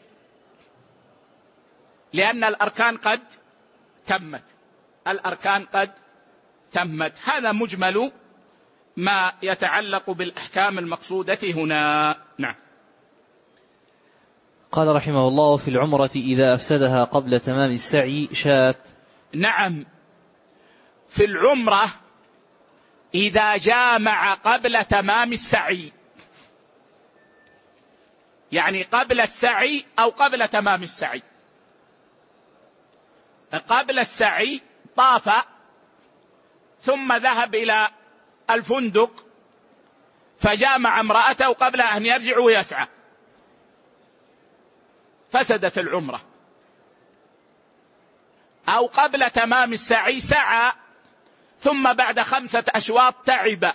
لأن الأركان قد تمت، الأركان قد تمت. هذا مجمل ما يتعلق بالأحكام المقصودة هنا. نعم. قال رحمه الله: في العمرة إذا أفسدها قبل تمام السعي شات. نعم، في العمرة إذا جامع قبل تمام السعي، يعني قبل السعي أو قبل تمام السعي. قبل السعي طاف ثم ذهب إلى الفندق فجامع امرأته قبل أن يرجع ويسعى، فسدت العمرة. أو قبل تمام السعي سعى ثم بعد خمسة أشواط تعب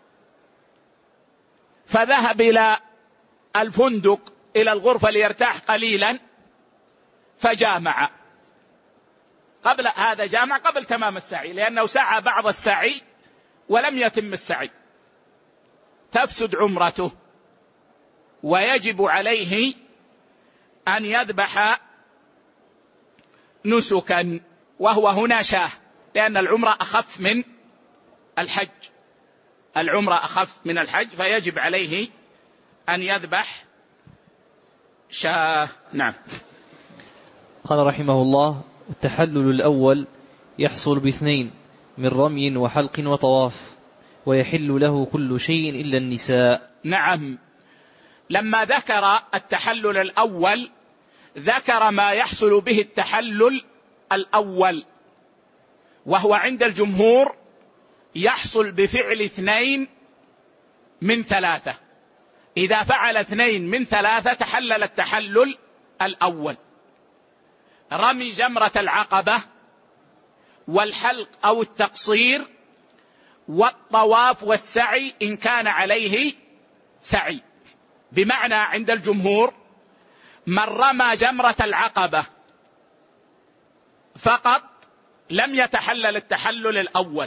فذهب إلى الفندق إلى الغرفة ليرتاح قليلا فجامع، قبل هذا جامع قبل تمام السعي لأنه سعى بعض السعي ولم يتم السعي، تفسد عمرته ويجب عليه أن يذبح نسكا، وهو هنا شاه، لأن العمرة أخف من الحج، العمرة أخف من الحج فيجب عليه أن يذبح شاه. نعم. قال رحمه الله: التحلل الأول يحصل باثنين من رمي وحلق وطواف، ويحل له كل شيء إلا النساء. نعم، لما ذكر التحلل الأول ذكر ما يحصل به التحلل الأول، وهو عند الجمهور يحصل بفعل اثنين من ثلاثة. إذا فعل اثنين من ثلاثة تحلل التحلل الأول: رمي جمرة العقبة، والحلق أو التقصير، والطواف والسعي إن كان عليه سعي. بمعنى عند الجمهور من رمى جمرة العقبة فقط لم يتحلل التحلل الأول،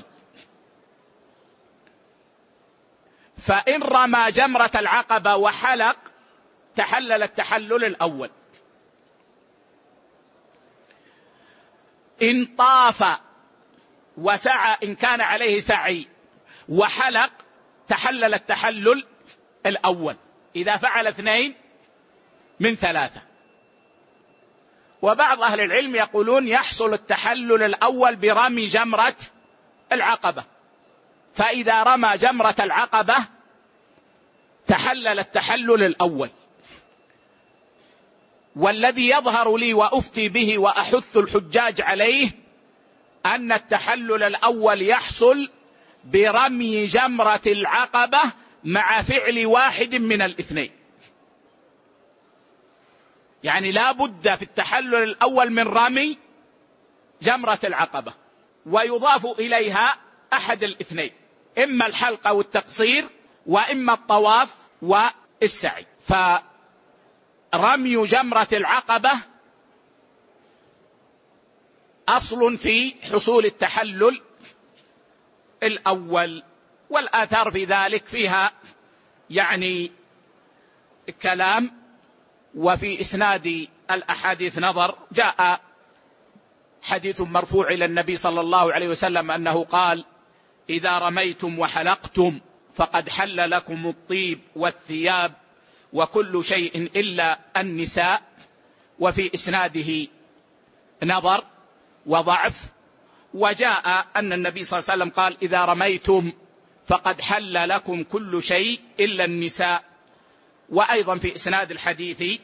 فإن رمى جمرة العقبة وحلق تحلل التحلل الأول. إن طاف وسعى إن كان عليه سعي وحلق تحلل التحلل الأول إذا فعل اثنين من ثلاثة. وبعض أهل العلم يقولون يحصل التحلل الأول برمي جمرة العقبة، فإذا رمى جمرة العقبة تحلل التحلل الأول. والذي يظهر لي وأفتي به وأحث الحجاج عليه أن التحلل الأول يحصل برمي جمرة العقبة مع فعل واحد من الاثنين. يعني لا بد في التحلل الأول من رمي جمرة العقبة، ويضاف إليها أحد الاثنين، إما الحلق أو التقصير، وإما الطواف والسعي. فرمي جمرة العقبة أصل في حصول التحلل الأول، والآثار في ذلك فيها يعني كلام، وفي إسناد الأحاديث نظر. جاء حديث مرفوع إلى النبي صلى الله عليه وسلم أنه قال: إذا رميتم وحلقتم فقد حل لكم الطيب والثياب وكل شيء إلا النساء. وفي إسناده نظر وضعف. وجاء أن النبي صلى الله عليه وسلم قال: إذا رميتم فقد حل لكم كل شيء إلا النساء. وأيضا في إسناد الحديث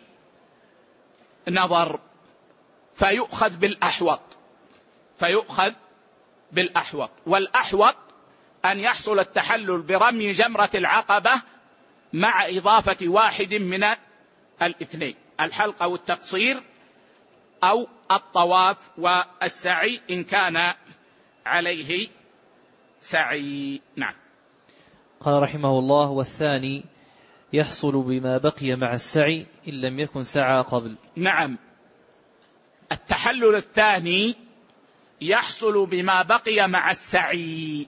نظر. فيؤخذ بالأحوط، فيؤخذ بالأحوط والأحوط أن يحصل التحلل برمي جمرة العقبة مع إضافة واحد من الاثنين، الحلق أو التقصير أو الطواف والسعي إن كان عليه سعي. نعم. قال رحمه الله: والثاني يحصل بما بقي مع السعي إن لم يكن سعى قبل. نعم، التحلل الثاني يحصل بما بقي مع السعي،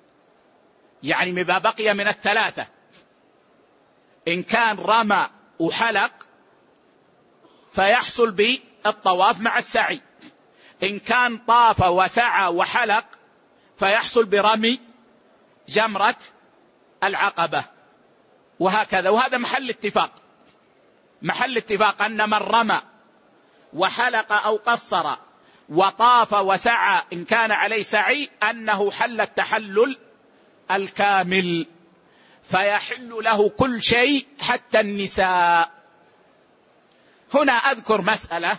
يعني بما بقي من الثلاثة. إن كان رمى وحلق فيحصل بالطواف مع السعي، إن كان طاف وسعى وحلق فيحصل برمي جمرة العقبة، وهكذا. وهذا محل اتفاق، محل اتفاق أن من رمى وحلق أو قصر وطاف وسعى إن كان عليه سعي أنه حل التحلل الكامل، فيحل له كل شيء حتى النساء. هنا أذكر مسألة،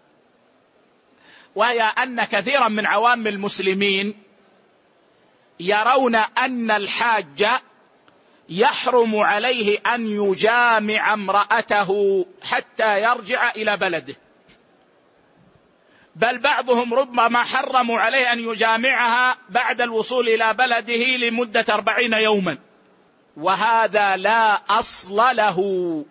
وهي أن كثيرا من عوام المسلمين يرون أن الحاج يحرم عليه أن يجامع امرأته حتى يرجع إلى بلده، بل بعضهم ربما حرموا عليه أن يجامعها بعد الوصول إلى بلده لمدة أربعين يوما، وهذا لا أصل له.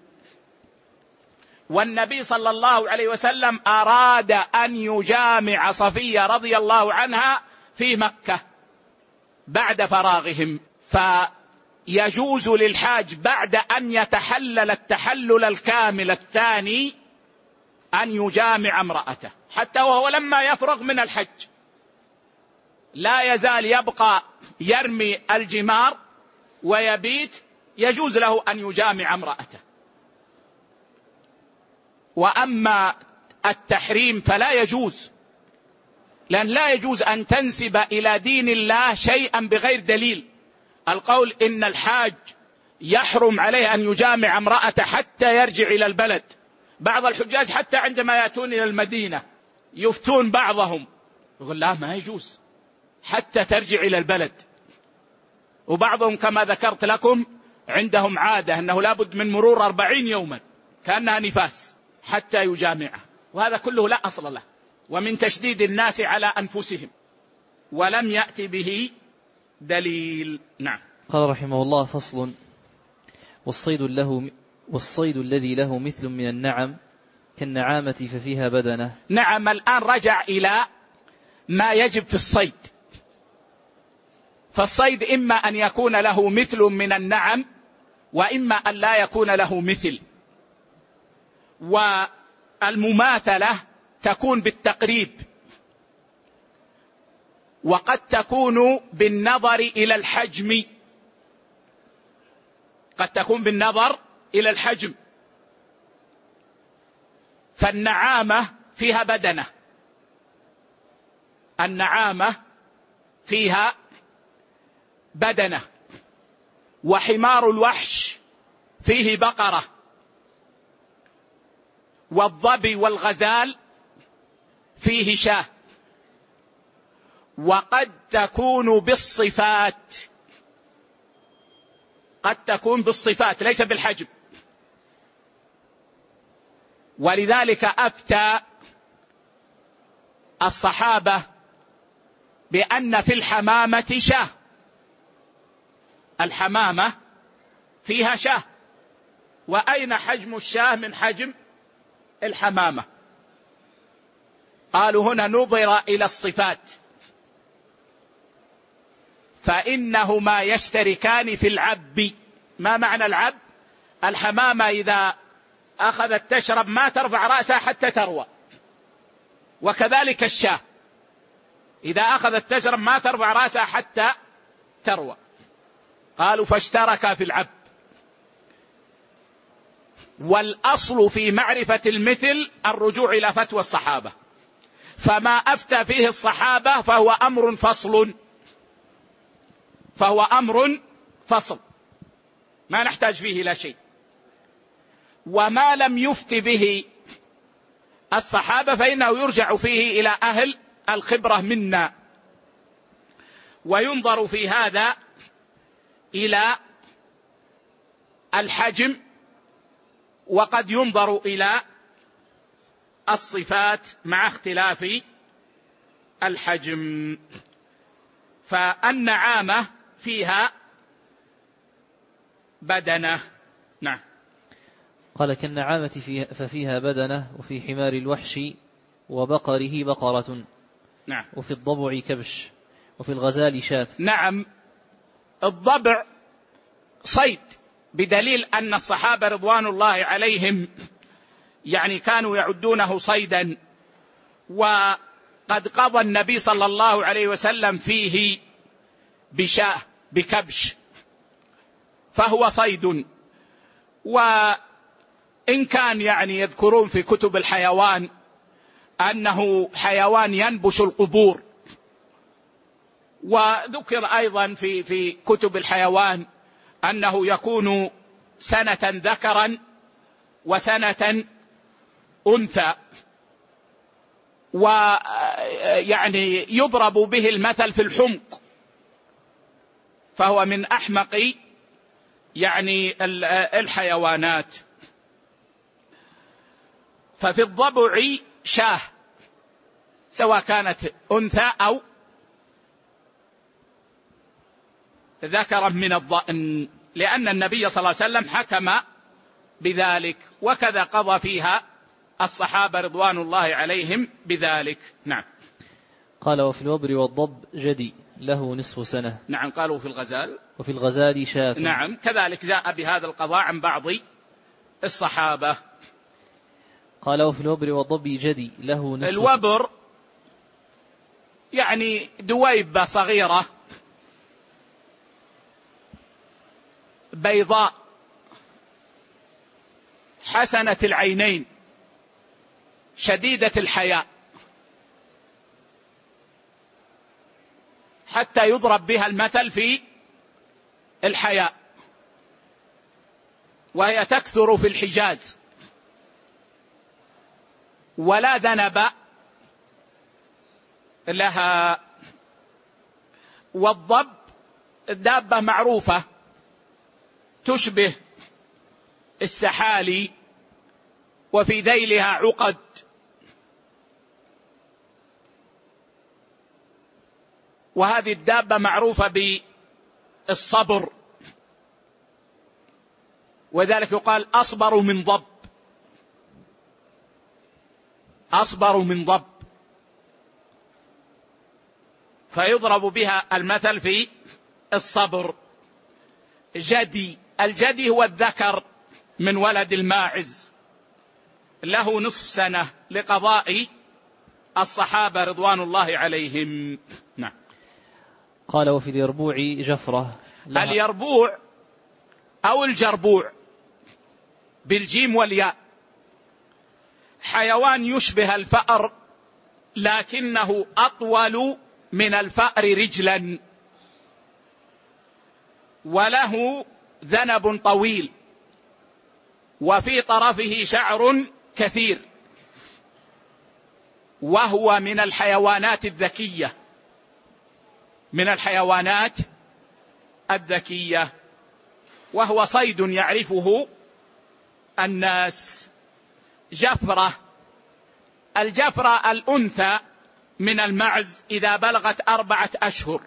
والنبي صلى الله عليه وسلم أراد أن يجامع صفية رضي الله عنها في مكة بعد فراغهم، فيجوز للحاج بعد أن يتحلل التحلل الكامل الثاني أن يجامع امرأته، حتى وهو لما يفرغ من الحج لا يزال يبقى يرمي الجمار ويبيت، يجوز له أن يجامع امرأته. وأما التحريم فلا يجوز، لأن لا يجوز أن تنسب إلى دين الله شيئا بغير دليل. القول إن الحاج يحرم عليه أن يجامع امرأته حتى يرجع إلى البلد، بعض الحجاج حتى عندما يأتون إلى المدينة يفتون بعضهم يقول لا ما يجوز حتى ترجع إلى البلد، وبعضهم كما ذكرت لكم عندهم عادة أنه لابد من مرور أربعين يوما كأنها نفاس حتى يجامعها، وهذا كله لا أصل له، ومن تشديد الناس على أنفسهم، ولم يأتي به دليل. نعم. قال رحمه الله: فصل: والصيد له والصيد الذي له مثل من النعم كالنعامة ففيها بدنة. نعم، الآن رجع إلى ما يجب في الصيد. فالصيد إما أن يكون له مثل من النعم، وإما أن لا يكون له مثل. والمماثلة تكون بالتقريب، وقد تكون بالنظر إلى الحجم، قد تكون بالنظر إلى الحجم. فالنعامة فيها بدنة، النعامة فيها بدنة، وحمار الوحش فيه بقرة، والظبي والغزال فيه شاة. وقد تكون بالصفات، قد تكون بالصفات ليس بالحجم. ولذلك أفتى الصحابة بأن في الحمامة شاه، الحمامة فيها شاه، وأين حجم الشاه من حجم الحمامة؟ قالوا هنا نظر إلى الصفات، فإنهما يشتركان في العب. ما معنى العب؟ الحمامة إذا أخذت تشرب ما ترفع رأسها حتى تروى، وكذلك الشاه إذا أخذت تشرب ما ترفع رأسها حتى تروى. قالوا فاشتركا في العب. والأصل في معرفة المثل الرجوع إلى فتوى الصحابة، فما أفتى فيه الصحابة فهو أمر فصل، فهو أمر فصل ما نحتاج فيه إلى شيء. وما لم يفت به الصحابة فإنه يرجع فيه إلى أهل الخبرة منا، وينظر في هذا إلى الحجم، وقد ينظر إلى الصفات مع اختلاف الحجم. فالنعامة فيها بدنة. نعم. قال كالنعامة فيها ففيها بدنة، وفي حمار الوحش وبقره بقرة. نعم. وفي الضبع كبش، وفي الغزال شاة. نعم. الضبع صيد، بدليل أن الصحابة رضوان الله عليهم يعني كانوا يعدونه صيدا، وقد قضى النبي صلى الله عليه وسلم فيه بشاة بكبش، فهو صيد. وإن كان يعني يذكرون في كتب الحيوان أنه حيوان ينبش القبور، وذكر أيضا في في كتب الحيوان أنه يكون سنة ذكرا وسنة أنثى، ويعني يضرب به المثل في الحمق، فهو من أحمق يعني الحيوانات. ففي الضبع شاه سواء كانت أنثى أو ذكرا من الضأن، لأن النبي صلى الله عليه وسلم حكم بذلك، وكذا قضى فيها الصحابة رضوان الله عليهم بذلك. نعم. قال وفي الوبر والضب جدي له نصف سنة. نعم. قالوا في الغزال وفي الغزال شاة. نعم. كذلك جاء بهذا القضاء عن بعض الصحابة. قال وفي الوبر والضب جدي له نصف. الوبر يعني دويبة صغيرة بيضاء حسنة العينين شديدة الحياء، حتى يضرب بها المثل في الحياء، وهي تكثر في الحجاز، ولا ذنب لها. والضب دابة معروفة تشبه السحالي، وفي ذيلها عقد، وهذه الدابة معروفة بالصبر، وذلك يقال أصبر من ضب، أصبر من ضب، فيضرب بها المثل في الصبر. جدي، الجدي هو الذكر من ولد الماعز، له نصف سنة لقضاء الصحابة رضوان الله عليهم. نعم. قال وفي اليربوع جفرة. اليربوع أو الجربوع بالجيم والياء حيوان يشبه الفأر، لكنه أطول من الفأر رجلا، وله ذنب طويل، وفي طرفه شعر كثير، وهو من الحيوانات الذكية من الحيوانات الذكية، وهو صيد يعرفه الناس. جفرة، الجفرة الأنثى من المعز إذا بلغت أربعة أشهر،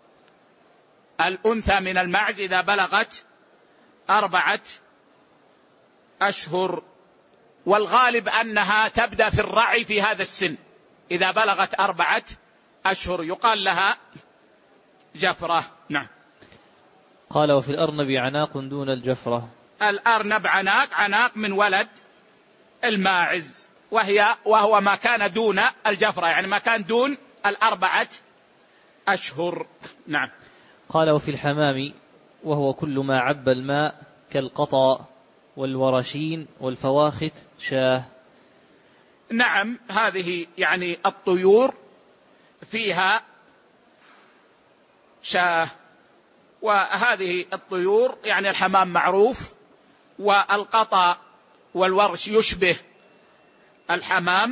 الأنثى من المعز إذا بلغت أربعة أشهر، والغالب أنها تبدأ في الرعي في هذا السن، إذا بلغت أربعة أشهر يقال لها جفرة. نعم. قال وفي الأرنب عناق دون الجفرة. الأرنب عناق، عناق من ولد الماعز، وهي وهو ما كان دون الجفرة، يعني ما كان دون الأربعة أشهر. نعم. قال وفي الحمام وهو كل ما عب الماء كالقطا والورشين والفواخت شاه. نعم، هذه يعني الطيور فيها شاه، وهذه الطيور يعني الحمام معروف، والقطا والورش يشبه الحمام،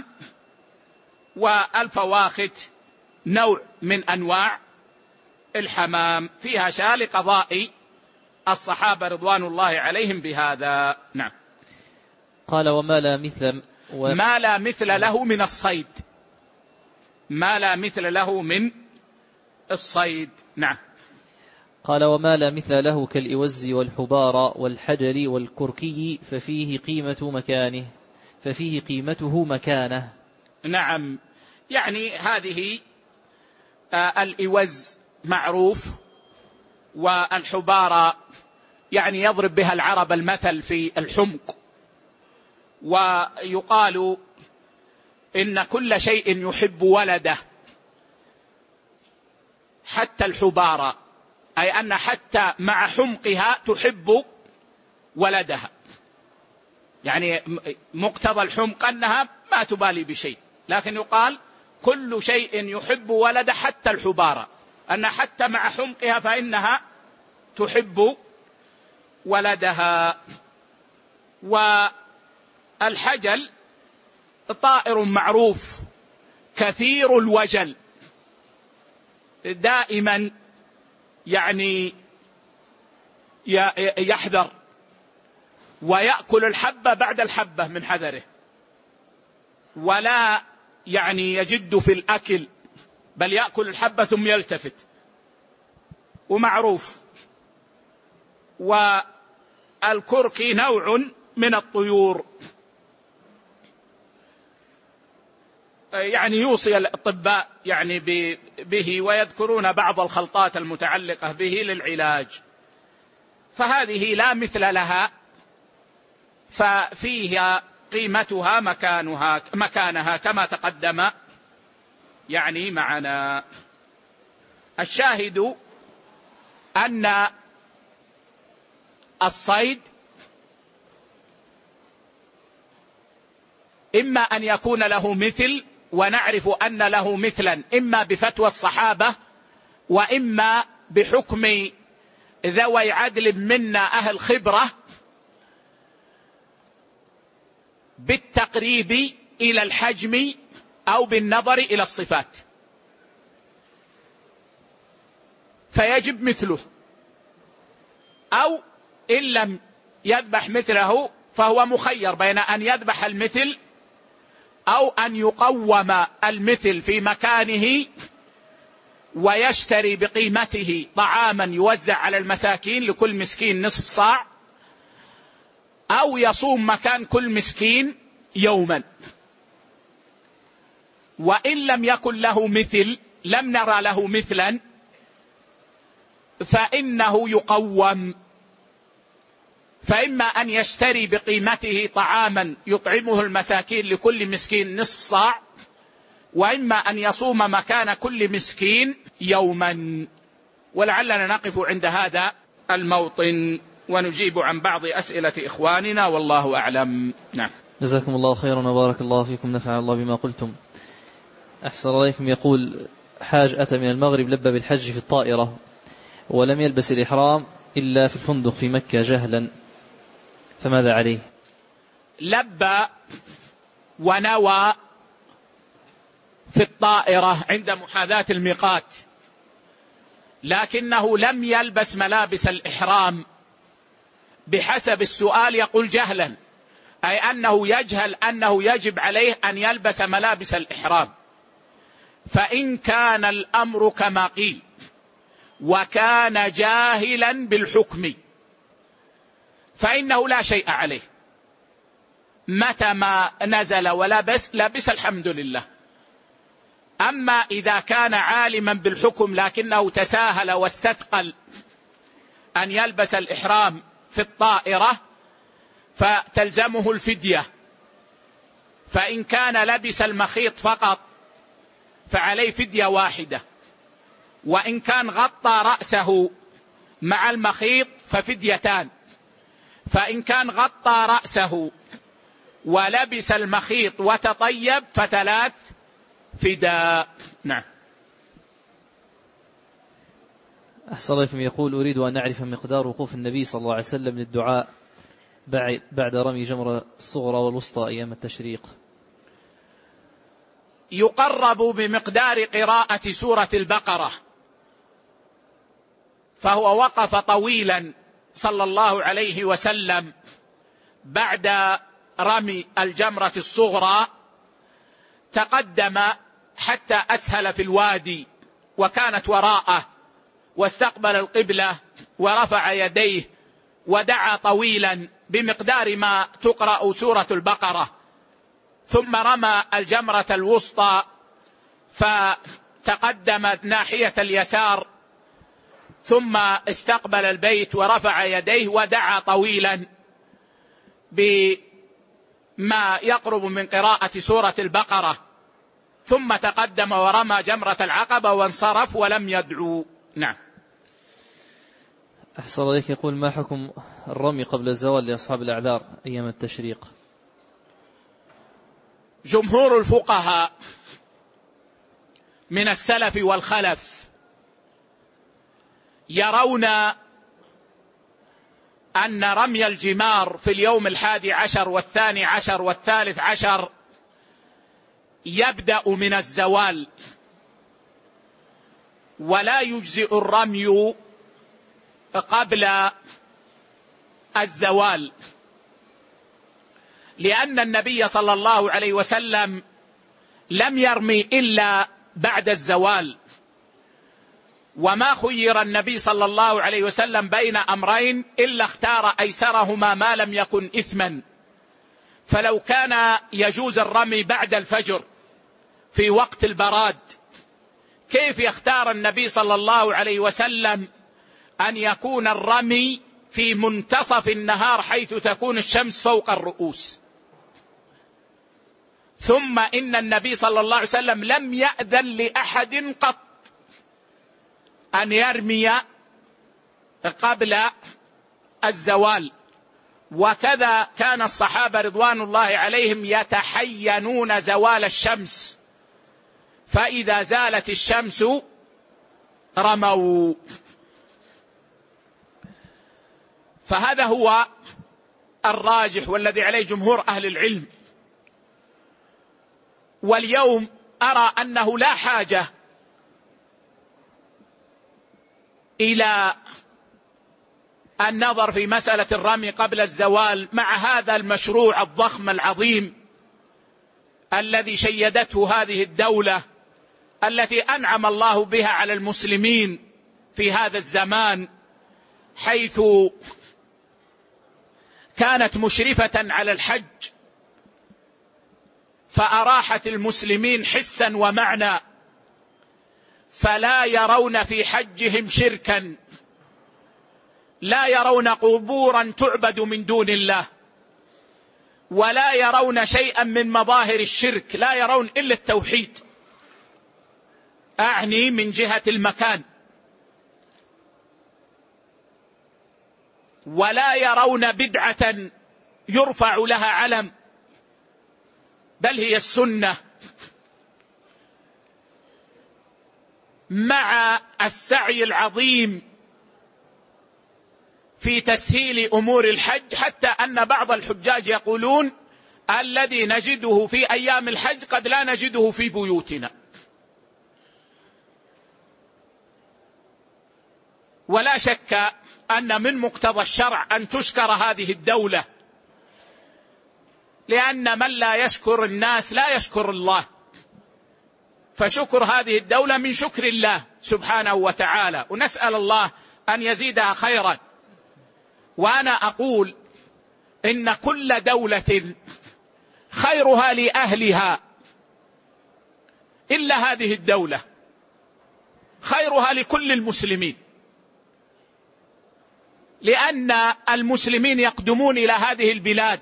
والفواخت نوع من أنواع الحمام، فيها شاة لقضاء الصحابة رضوان الله عليهم بهذا. نعم. قال وما لا مثل و... ما لا مثل له من الصيد، ما لا مثل له من الصيد. نعم. قال وما لا مثل له كالإوز والحبار والحجر والكركي ففيه قيمة مكانه ففيه قيمته مكانه. نعم، يعني هذه آه الإوز معروف، والحبارة يعني يضرب بها العرب المثل في الحمق، ويقال إن كل شيء يحب ولده حتى الحبارة، أي أن حتى مع حمقها تحب ولدها، يعني مقتضى الحمق أنها ما تبالي بشيء، لكن يقال كل شيء يحب ولده حتى الحبارة، أن حتى مع حمقها فإنها تحب ولدها. والحجل طائر معروف كثير الوجل، دائما يعني يحذر ويأكل الحبة بعد الحبة من حذره، ولا يعني يجد في الأكل، بل يأكل الحبة ثم يلتفت، ومعروف. والكركي نوع من الطيور، يعني يوصي الأطباء يعني به، ويذكرون بعض الخلطات المتعلقة به للعلاج، فهذه لا مثل لها، ففيها قيمتها مكانها مكانها كما تقدم يعني معنا. الشاهد أن الصيد إما أن يكون له مثل، ونعرف أن له مثلا إما بفتوى الصحابة، وإما بحكم ذوي عدل منا أهل خبرة بالتقريب إلى الحجم أو بالنظر إلى الصفات، فيجب مثله، أو إن لم يذبح مثله فهو مخير بين أن يذبح المثل أو أن يقوم المثل في مكانه ويشتري بقيمته طعاما يوزع على المساكين لكل مسكين نصف صاع، أو يصوم مكان كل مسكين يوما. وإن لم يكن له مثل، لم نرى له مثلا، فإنه يقوم، فإما أن يشتري بقيمته طعاما يطعمه المساكين لكل مسكين نصف صاع، وإما أن يصوم مكان كل مسكين يوما. ولعلنا نقف عند هذا الموطن ونجيب عن بعض أسئلة إخواننا، والله أعلم. نعم. جزاكم الله خيرا وبارك الله فيكم، نفع الله بما قلتم. أحسن عليكم. يقول حاج أتى من المغرب لبى بالحج في الطائرة ولم يلبس الإحرام إلا في الفندق في مكة جهلا، فماذا عليه؟ لبى ونوى في الطائرة عند محاذاة الميقات لكنه لم يلبس ملابس الإحرام بحسب السؤال يقول جهلا، أي أنه يجهل أنه يجب عليه أن يلبس ملابس الإحرام. فإن كان الأمر كما قيل وكان جاهلا بالحكم فإنه لا شيء عليه، متى ما نزل ولبس لبس الحمد لله. أما إذا كان عالما بالحكم لكنه تساهل واستثقل أن يلبس الإحرام في الطائرة فتلزمه الفدية. فإن كان لبس المخيط فقط فعليه فدية واحدة، وإن كان غطى رأسه مع المخيط ففديتان. فإن كان غطى رأسه ولبس المخيط وتطيب فثلاث فداء. نعم. أحسن الله إليكم. يقول أريد أن أعرف مقدار وقوف النبي صلى الله عليه وسلم للدعاء بعد رمي جمرة الصغرى والوسطى أيام التشريق. يقرب بمقدار قراءة سورة البقرة، فهو وقف طويلا صلى الله عليه وسلم بعد رمي الجمرة الصغرى، تقدم حتى أسهل في الوادي وكانت وراءه، واستقبل القبلة ورفع يديه ودعا طويلا بمقدار ما تقرأ سورة البقرة، ثم رمى الجمرة الوسطى فتقدم ناحية اليسار، ثم استقبل البيت ورفع يديه ودعا طويلا بما يقرب من قراءة سورة البقرة، ثم تقدم ورمى جمرة العقبة وانصرف ولم يدعو. نعم. أحسن الله إليك. يقول ما حكم الرمي قبل الزوال لأصحاب الأعذار أيام التشريق؟ جمهور الفقهاء من السلف والخلف يرون أن رمي الجمار في اليوم الحادي عشر والثاني عشر والثالث عشر يبدأ من الزوال، ولا يجزئ الرمي قبل الزوال، لأن النبي صلى الله عليه وسلم لم يرمي إلا بعد الزوال، وما خير النبي صلى الله عليه وسلم بين أمرين إلا اختار أيسرهما ما لم يكن إثما. فلو كان يجوز الرمي بعد الفجر في وقت البراد، كيف يختار النبي صلى الله عليه وسلم أن يكون الرمي في منتصف النهار حيث تكون الشمس فوق الرؤوس؟ ثم إن النبي صلى الله عليه وسلم لم يأذن لأحد قط أن يرمي قبل الزوال، وكذا كان الصحابة رضوان الله عليهم يتحينون زوال الشمس، فإذا زالت الشمس رموا. فهذا هو الراجح والذي عليه جمهور أهل العلم. واليوم أرى أنه لا حاجة إلى النظر في مسألة الرمي قبل الزوال مع هذا المشروع الضخم العظيم الذي شيدته هذه الدولة التي أنعم الله بها على المسلمين في هذا الزمان، حيث كانت مشرفة على الحج فأراحت المسلمين حسا ومعنى، فلا يرون في حجهم شركا، لا يرون قبورا تعبد من دون الله، ولا يرون شيئا من مظاهر الشرك، لا يرون إلا التوحيد، أعني من جهة المكان، ولا يرون بدعة يرفع لها علم، بل هي السنة، مع السعي العظيم في تسهيل أمور الحج، حتى أن بعض الحجاج يقولون الذي نجده في أيام الحج قد لا نجده في بيوتنا. ولا شك أن من مقتضى الشرع أن تشكر هذه الدولة، لأن من لا يشكر الناس لا يشكر الله، فشكر هذه الدولة من شكر الله سبحانه وتعالى، ونسأل الله أن يزيدها خيرا. وأنا أقول إن كل دولة خيرها لأهلها، إلا هذه الدولة خيرها لكل المسلمين، لأن المسلمين يقدمون إلى هذه البلاد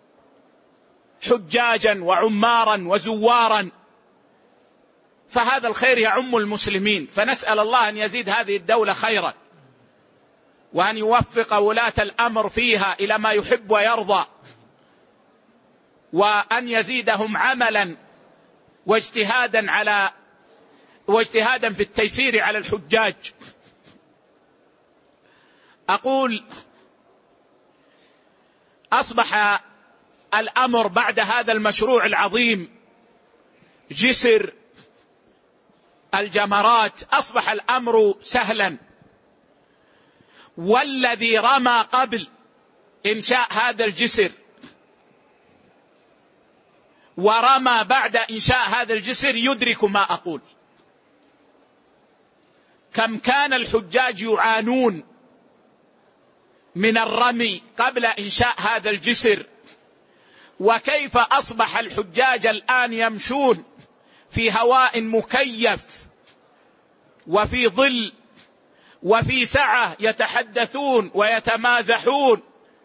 حجاجا وعمارا وزوارا، فهذا الخير يعم المسلمين. فنسأل الله أن يزيد هذه الدولة خيرا، وأن يوفق ولاة الأمر فيها إلى ما يحب ويرضى، وأن يزيدهم عملا واجتهادا على واجتهادا في التيسير على الحجاج. أقول أصبح الأمر بعد هذا المشروع العظيم جسر الجمرات، أصبح الأمر سهلا. والذي رمى قبل إنشاء هذا الجسر ورمى بعد إنشاء هذا الجسر يدرك ما أقول. كم كان الحجاج يعانون من الرمي قبل إنشاء هذا الجسر، وكيف أصبح الحجاج الآن يمشون في هواء مكيف وفي ظل وفي سعة، يتحدثون ويتمازحون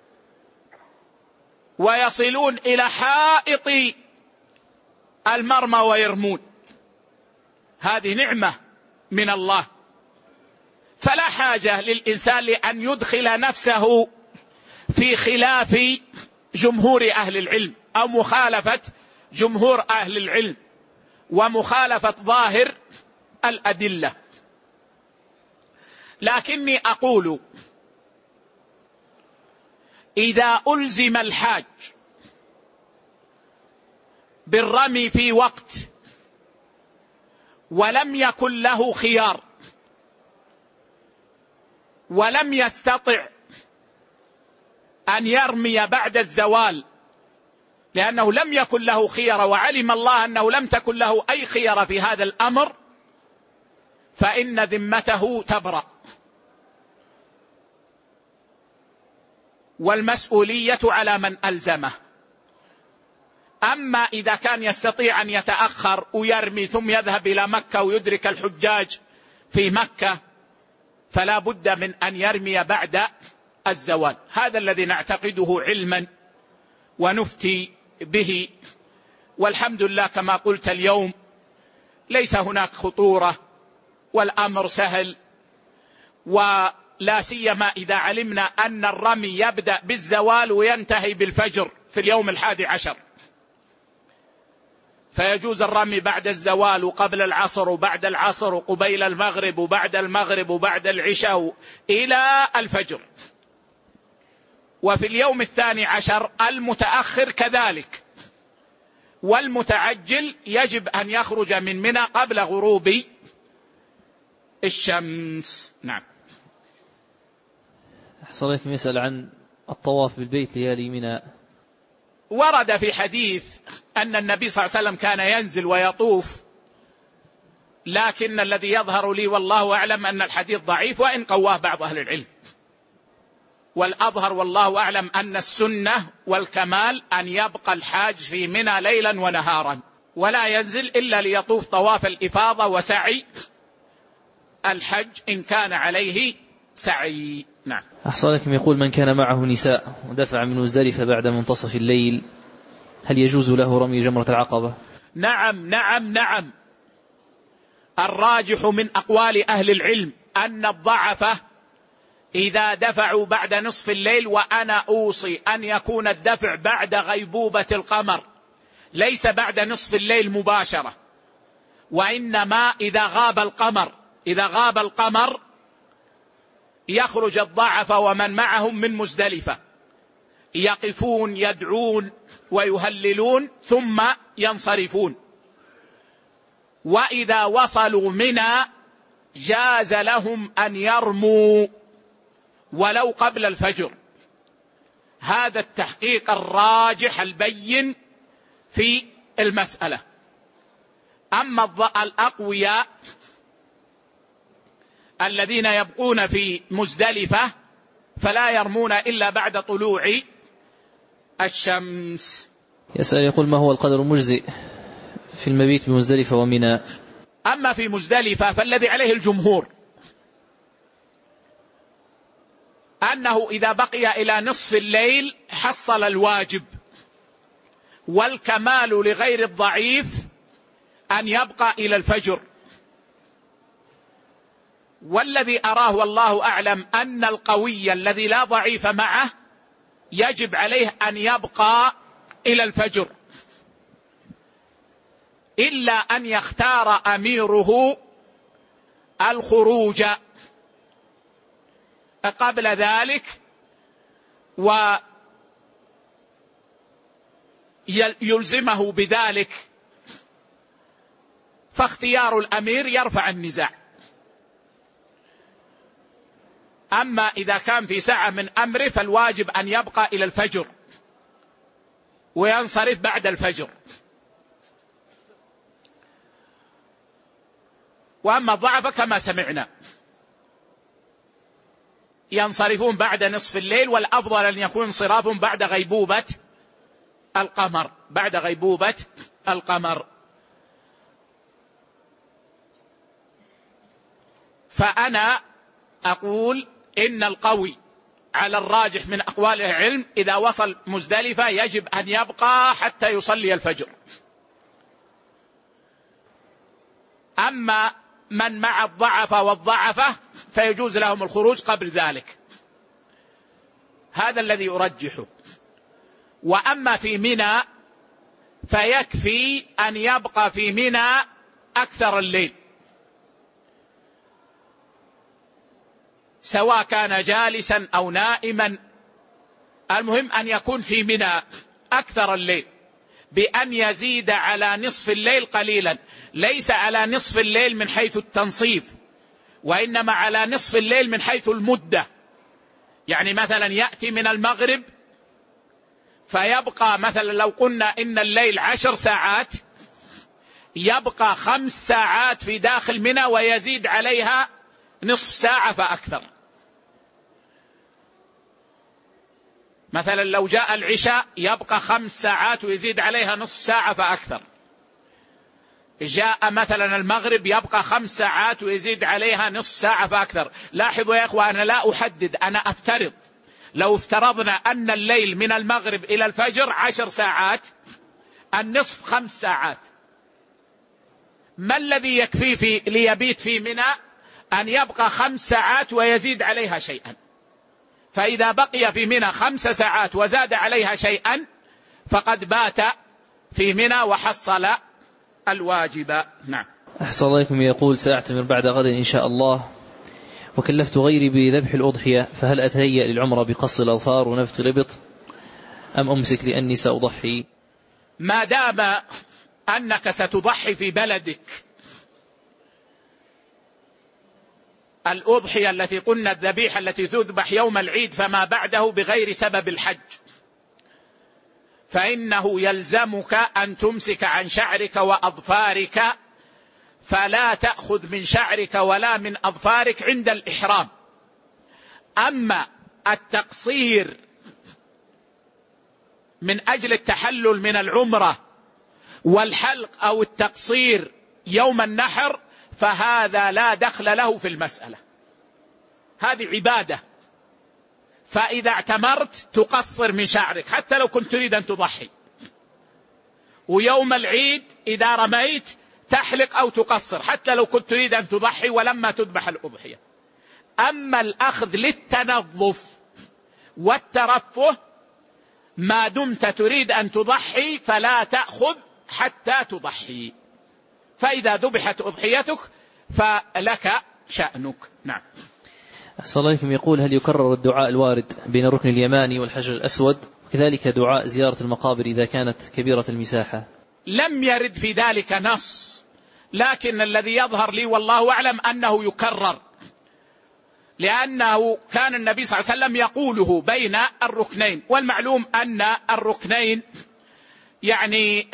ويصلون إلى حائط المرمى ويرمون. هذه نعمة من الله، فلا حاجة للإنسان لأن يدخل نفسه في خلاف جمهور أهل العلم أو مخالفة جمهور أهل العلم ومخالفة ظاهر الأدلة. لكني أقول إذا ألزم الحاج بالرمي في وقت ولم يكن له خيار ولم يستطع أن يرمي بعد الزوال لأنه لم يكن له خيار، وعلم الله أنه لم تكن له أي خيار في هذا الأمر، فإن ذمته تبرأ، والمسؤولية على من ألزمه. أما إذا كان يستطيع أن يتأخر ويرمي ثم يذهب إلى مكة ويدرك الحجاج في مكة، فلا بد من أن يرمي بعد الزوال. هذا الذي نعتقده علما ونفتي به، والحمد لله كما قلت اليوم ليس هناك خطورة والأمر سهل، ولا سيما إذا علمنا أن الرمي يبدأ بالزوال وينتهي بالفجر في اليوم الحادي عشر، فيجوز الرمي بعد الزوال وقبل العصر وبعد العصر وقبيل المغرب وبعد المغرب وبعد العشاء إلى الفجر. وفي اليوم الثاني عشر المتأخر كذلك، والمتعجل يجب أن يخرج من منى قبل غروب الشمس. نعم. أحسن لكم يسأل عن الطواف بالبيت ليالي منى. ورد في حديث أن النبي صلى الله عليه وسلم كان ينزل ويطوف، لكن الذي يظهر لي والله أعلم أن الحديث ضعيف وإن قواه بعض أهل العلم، والأظهر والله أعلم أن السنة والكمال أن يبقى الحاج في منى ليلا ونهارا، ولا ينزل إلا ليطوف طواف الإفاضة وسعي الحج إن كان عليه سعي. نعم. أحسن لكم يقول من كان معه نساء ودفع من مزدلفة بعد منتصف الليل هل يجوز له رمي جمرة العقبة؟ نعم نعم نعم. الراجح من أقوال أهل العلم أن الضعفة إذا دفعوا بعد نصف الليل، وأنا أوصي أن يكون الدفع بعد غيبوبة القمر ليس بعد نصف الليل مباشرة، وإنما إذا غاب القمر إذا غاب القمر يخرج الضعفة ومن معهم من مزدلفة، يقفون يدعون ويهللون ثم ينصرفون، وإذا وصلوا منى جاز لهم أن يرموا ولو قبل الفجر. هذا التحقيق الراجح البين في المسألة. أما الأقوياء الذين يبقون في مزدلفة فلا يرمون إلا بعد طلوع الشمس. يسأل يقول: ما هو القدر المجزئ في المبيت بمزدلفة ومنى؟ أما في مزدلفة فالذي عليه الجمهور أنه إذا بقي إلى نصف الليل حصل الواجب، والكمال لغير الضعيف أن يبقى إلى الفجر. والذي أراه والله أعلم أن القوي الذي لا ضعيف معه يجب عليه أن يبقى إلى الفجر، إلا أن يختار أميره الخروج قبل ذلك ويلزمه بذلك، فاختيار الأمير يرفع النزاع. أما إذا كان في ساعة من أمره فالواجب أن يبقى إلى الفجر وينصرف بعد الفجر. وأما الضعف كما سمعنا ينصرفون بعد نصف الليل، والأفضل أن يكون انصرافهم بعد غيبوبة القمر بعد غيبوبة القمر. فأنا أقول إن القوي على الراجح من أقوال العلم إذا وصل مزدلفة يجب أن يبقى حتى يصلي الفجر. أما من مع الضعف والضعفة فيجوز لهم الخروج قبل ذلك، هذا الذي أرجحه. وأما في منى فيكفي أن يبقى في منى أكثر الليل، سواء كان جالسا أو نائما، المهم أن يكون في منى أكثر الليل، بأن يزيد على نصف الليل قليلا، ليس على نصف الليل من حيث التنصيف، وإنما على نصف الليل من حيث المدة. يعني مثلا يأتي من المغرب فيبقى مثلا لو قلنا إن الليل عشر ساعات يبقى خمس ساعات في داخل منى ويزيد عليها نصف ساعة فأكثر. مثلا لو جاء العشاء يبقى خمس ساعات ويزيد عليها نصف ساعة فأكثر. جاء مثلا المغرب يبقى خمس ساعات ويزيد عليها نصف ساعة فأكثر. لاحظوا يا إخوة، أنا لا أحدد، أنا أفترض. لو افترضنا أن الليل من المغرب إلى الفجر عشر ساعات، النصف خمس ساعات، ما الذي يكفي في ليبيت في منى؟ أن يبقى خمس ساعات ويزيد عليها شيئا. فإذا بقي في منى خمس ساعات وزاد عليها شيئا فقد بات في منى وحصل الواجب. نعم. أحسن الله إليكم. يقول: سأعتمر بعد غد إن شاء الله، وكلفت غيري بذبح الأضحية، فهل أتهيأ للعمرة بقص الأظفار ونفت الإبط أم أمسك لأني سأضحي؟ ما دام أنك ستضحي في بلدك الأضحية التي قلنا الذبيحة التي تذبح يوم العيد فما بعده بغير سبب الحج، فإنه يلزمك أن تمسك عن شعرك وأظفارك، فلا تأخذ من شعرك ولا من أظفارك عند الإحرام. أما التقصير من أجل التحلل من العمرة والحلق أو التقصير يوم النحر فهذا لا دخل له في المسألة، هذه عبادة. فإذا اعتمرت تقصر من شعرك حتى لو كنت تريد أن تضحي، ويوم العيد إذا رميت تحلق أو تقصر حتى لو كنت تريد أن تضحي ولما تذبح الأضحية. أما الأخذ للتنظف والترفه ما دمت تريد أن تضحي فلا تأخذ حتى تضحي، فإذا ذبحت أضحيتك فلك شأنك. نعم. أحسن الله إليكم. يقول: هل يكرر الدعاء الوارد بين الركن اليماني والحجر الأسود، وكذلك دعاء زيارة المقابر إذا كانت كبيرة المساحة؟ لم يرد في ذلك نص، لكن الذي يظهر لي والله أعلم أنه يكرر، لأنه كان النبي صلى الله عليه وسلم يقوله بين الركنين، والمعلوم أن الركنين يعني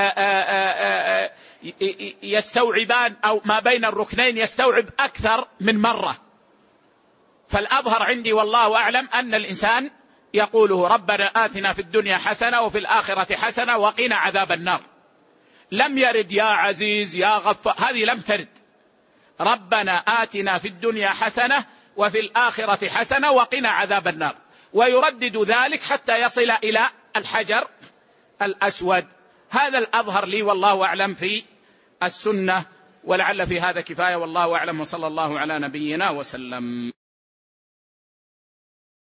يستوعبان، أو ما بين الركنين يستوعب أكثر من مرة. فالأظهر عندي والله أعلم أن الإنسان يقوله ربنا آتنا في الدنيا حسنة وفي الآخرة حسنة وقنا عذاب النار. لم يرد يا عزيز يا غفار، هذه لم ترد. ربنا آتنا في الدنيا حسنة وفي الآخرة حسنة وقنا عذاب النار، ويردد ذلك حتى يصل إلى الحجر الأسود. هذا الأظهر لي والله أعلم في السنة، ولعل في هذا كفاية والله أعلم، وصلى الله على نبينا وسلم.